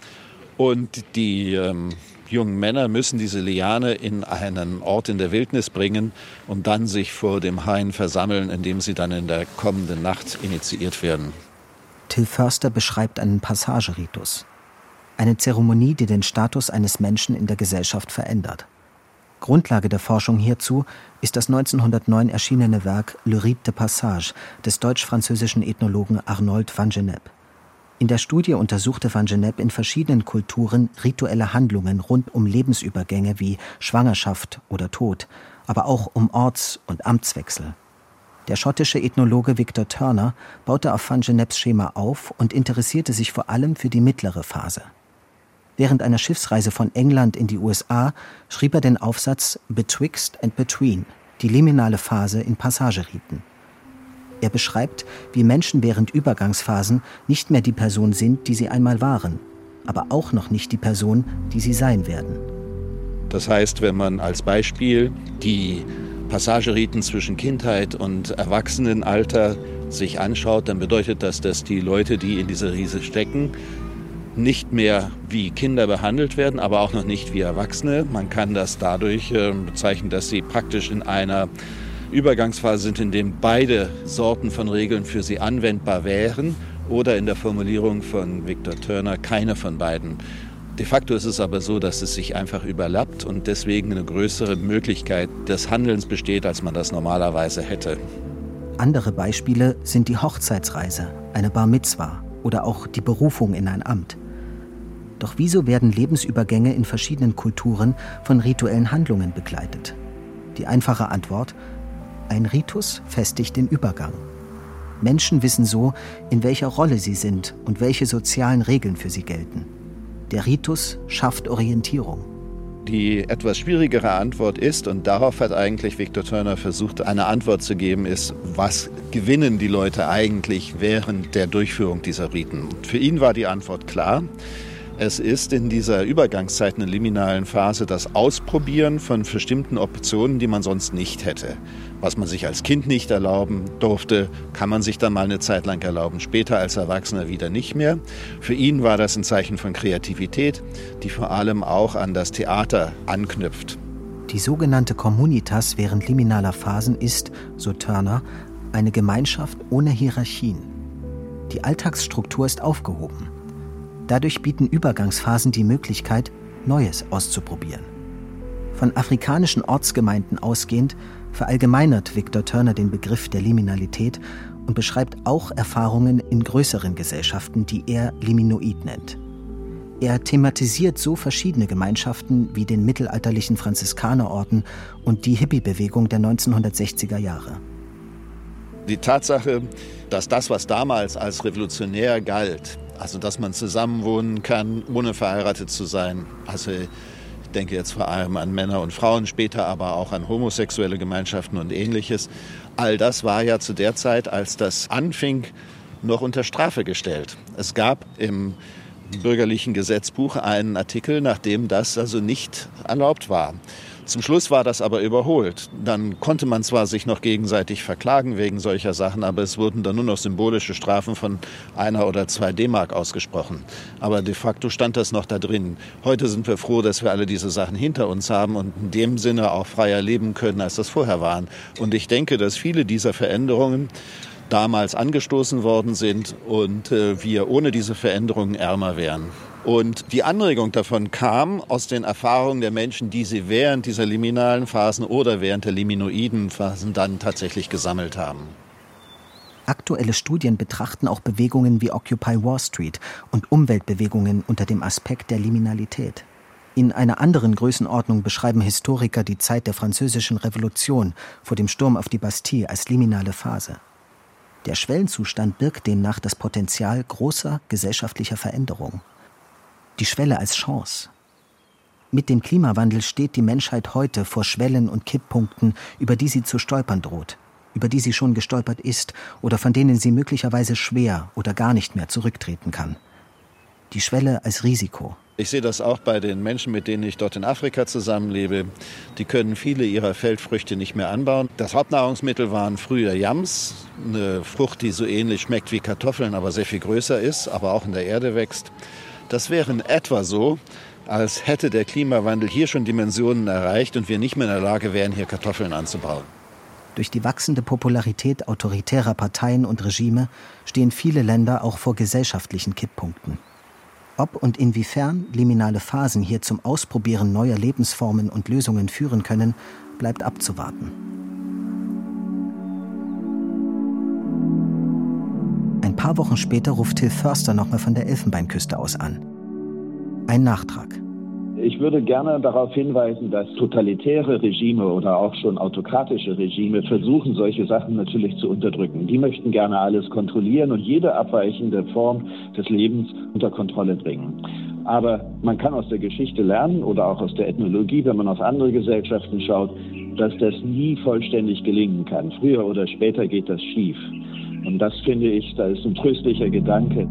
Und die ähm, jungen Männer müssen diese Liane in einen Ort in der Wildnis bringen und dann sich vor dem Hain versammeln, in dem sie dann in der kommenden Nacht initiiert werden. Till Förster beschreibt einen Passageritus. Eine Zeremonie, die den Status eines Menschen in der Gesellschaft verändert. Grundlage der Forschung hierzu ist das neunzehnhundertneun erschienene Werk Le Rite de Passage des deutsch-französischen Ethnologen Arnold van Gennep. In der Studie untersuchte van Gennep in verschiedenen Kulturen rituelle Handlungen rund um Lebensübergänge wie Schwangerschaft oder Tod, aber auch um Orts- und Amtswechsel. Der schottische Ethnologe Victor Turner baute auf van Genneps Schema auf und interessierte sich vor allem für die mittlere Phase. Während einer Schiffsreise von England in die U S A schrieb er den Aufsatz Betwixt and Between, die liminale Phase in Passageriten. Er beschreibt, wie Menschen während Übergangsphasen nicht mehr die Person sind, die sie einmal waren, aber auch noch nicht die Person, die sie sein werden. Das heißt, wenn man als Beispiel die Passageriten zwischen Kindheit und Erwachsenenalter sich anschaut, dann bedeutet das, dass die Leute, die in dieser Riese stecken, nicht mehr wie Kinder behandelt werden, aber auch noch nicht wie Erwachsene. Man kann das dadurch äh, bezeichnen, dass sie praktisch in einer Übergangsphase sind, in dem beide Sorten von Regeln für sie anwendbar wären, oder in der Formulierung von Victor Turner keine von beiden. De facto ist es aber so, dass es sich einfach überlappt und deswegen eine größere Möglichkeit des Handelns besteht, als man das normalerweise hätte. Andere Beispiele sind die Hochzeitsreise, eine Bar Mitzwa oder auch die Berufung in ein Amt. Doch wieso werden Lebensübergänge in verschiedenen Kulturen von rituellen Handlungen begleitet? Die einfache Antwort: Ein Ritus festigt den Übergang. Menschen wissen so, in welcher Rolle sie sind und welche sozialen Regeln für sie gelten. Der Ritus schafft Orientierung. Die etwas schwierigere Antwort ist, und darauf hat eigentlich Victor Turner versucht, eine Antwort zu geben, ist, was gewinnen die Leute eigentlich während der Durchführung dieser Riten? Für ihn war die Antwort klar. Es ist in dieser Übergangszeit, einer liminalen Phase, das Ausprobieren von bestimmten Optionen, die man sonst nicht hätte. Was man sich als Kind nicht erlauben durfte, kann man sich dann mal eine Zeit lang erlauben, später als Erwachsener wieder nicht mehr. Für ihn war das ein Zeichen von Kreativität, die vor allem auch an das Theater anknüpft. Die sogenannte Communitas während liminaler Phasen ist, so Turner, eine Gemeinschaft ohne Hierarchien. Die Alltagsstruktur ist aufgehoben. Dadurch bieten Übergangsphasen die Möglichkeit, Neues auszuprobieren. Von afrikanischen Ortsgemeinden ausgehend verallgemeinert Victor Turner den Begriff der Liminalität und beschreibt auch Erfahrungen in größeren Gesellschaften, die er Liminoid nennt. Er thematisiert so verschiedene Gemeinschaften wie den mittelalterlichen Franziskanerorden und die Hippie-Bewegung der neunzehnhundertsechziger Jahre. Die Tatsache, dass das, was damals als revolutionär galt, also dass man zusammenwohnen kann, ohne verheiratet zu sein, also ich denke jetzt vor allem an Männer und Frauen, später aber auch an homosexuelle Gemeinschaften und Ähnliches, all das war ja zu der Zeit, als das anfing, noch unter Strafe gestellt. Es gab im bürgerlichen Gesetzbuch einen Artikel, nachdem das also nicht erlaubt war. Zum Schluss war das aber überholt. Dann konnte man zwar sich noch gegenseitig verklagen wegen solcher Sachen, aber es wurden dann nur noch symbolische Strafen von einer oder zwei D-Mark ausgesprochen. Aber de facto stand das noch da drin. Heute sind wir froh, dass wir alle diese Sachen hinter uns haben und in dem Sinne auch freier leben können, als das vorher waren. Und ich denke, dass viele dieser Veränderungen damals angestoßen worden sind und äh, wir ohne diese Veränderungen ärmer wären. Und die Anregung davon kam aus den Erfahrungen der Menschen, die sie während dieser liminalen Phasen oder während der liminoiden Phasen dann tatsächlich gesammelt haben. Aktuelle Studien betrachten auch Bewegungen wie Occupy Wall Street und Umweltbewegungen unter dem Aspekt der Liminalität. In einer anderen Größenordnung beschreiben Historiker die Zeit der Französischen Revolution vor dem Sturm auf die Bastille als liminale Phase. Der Schwellenzustand birgt demnach das Potenzial großer gesellschaftlicher Veränderung. Die Schwelle als Chance. Mit dem Klimawandel steht die Menschheit heute vor Schwellen und Kipppunkten, über die sie zu stolpern droht, über die sie schon gestolpert ist oder von denen sie möglicherweise schwer oder gar nicht mehr zurücktreten kann. Die Schwelle als Risiko. Ich sehe das auch bei den Menschen, mit denen ich dort in Afrika zusammenlebe. Die können viele ihrer Feldfrüchte nicht mehr anbauen. Das Hauptnahrungsmittel waren früher Yams, eine Frucht, die so ähnlich schmeckt wie Kartoffeln, aber sehr viel größer ist, aber auch in der Erde wächst. Das wäre in etwa so, als hätte der Klimawandel hier schon Dimensionen erreicht und wir nicht mehr in der Lage wären, hier Kartoffeln anzubauen. Durch die wachsende Popularität autoritärer Parteien und Regime stehen viele Länder auch vor gesellschaftlichen Kipppunkten. Ob und inwiefern liminale Phasen hier zum Ausprobieren neuer Lebensformen und Lösungen führen können, bleibt abzuwarten. Ein paar Wochen später ruft Till Förster nochmal von der Elfenbeinküste aus an. Ein Nachtrag. Ich würde gerne darauf hinweisen, dass totalitäre Regime oder auch schon autokratische Regime versuchen, solche Sachen natürlich zu unterdrücken. Die möchten gerne alles kontrollieren und jede abweichende Form des Lebens unter Kontrolle bringen. Aber man kann aus der Geschichte lernen oder auch aus der Ethnologie, wenn man auf andere Gesellschaften schaut, dass das nie vollständig gelingen kann. Früher oder später geht das schief. Und das finde ich, da ist ein tröstlicher Gedanke.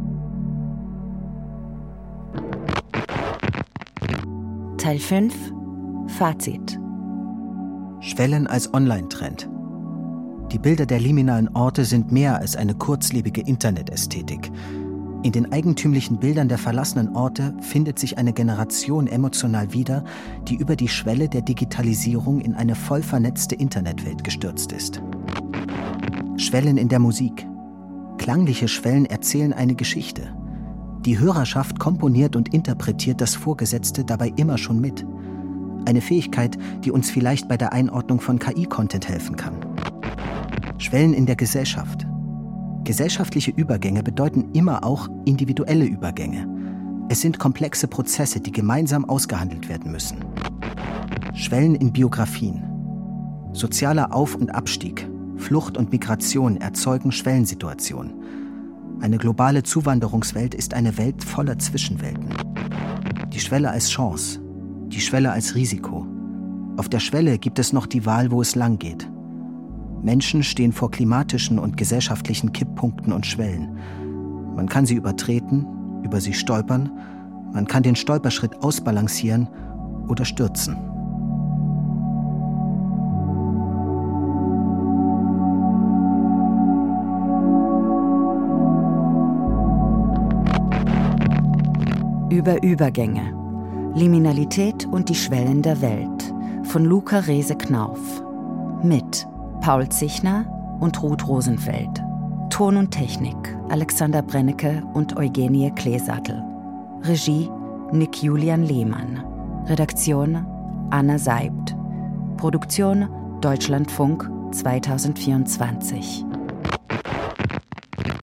Teil fünf. Fazit. Schwellen als Online-Trend. Die Bilder der liminalen Orte sind mehr als eine kurzlebige Internetästhetik. In den eigentümlichen Bildern der verlassenen Orte findet sich eine Generation emotional wieder, die über die Schwelle der Digitalisierung in eine voll vernetzte Internetwelt gestürzt ist. Schwellen in der Musik. Klangliche Schwellen erzählen eine Geschichte. Die Hörerschaft komponiert und interpretiert das Vorgesetzte dabei immer schon mit. Eine Fähigkeit, die uns vielleicht bei der Einordnung von K I-Content helfen kann. Schwellen in der Gesellschaft. Gesellschaftliche Übergänge bedeuten immer auch individuelle Übergänge. Es sind komplexe Prozesse, die gemeinsam ausgehandelt werden müssen. Schwellen in Biografien. Sozialer Auf- und Abstieg, Flucht und Migration erzeugen Schwellensituationen. Eine globale Zuwanderungswelt ist eine Welt voller Zwischenwelten. Die Schwelle als Chance, die Schwelle als Risiko. Auf der Schwelle gibt es noch die Wahl, wo es lang geht. Menschen stehen vor klimatischen und gesellschaftlichen Kipppunkten und Schwellen. Man kann sie übertreten, über sie stolpern, man kann den Stolperschritt ausbalancieren oder stürzen. Über Übergänge. Liminalität und die Schwellen der Welt von Luca Rehse-Knauf. Mit Paul Zichner und Ruth Rosenfeld. Ton und Technik Alexander Brennecke und Eugenie Kleesattel. Regie Nick Julian Lehmann. Redaktion Anna Seibt. Produktion Deutschlandfunk zweitausendvierundzwanzig.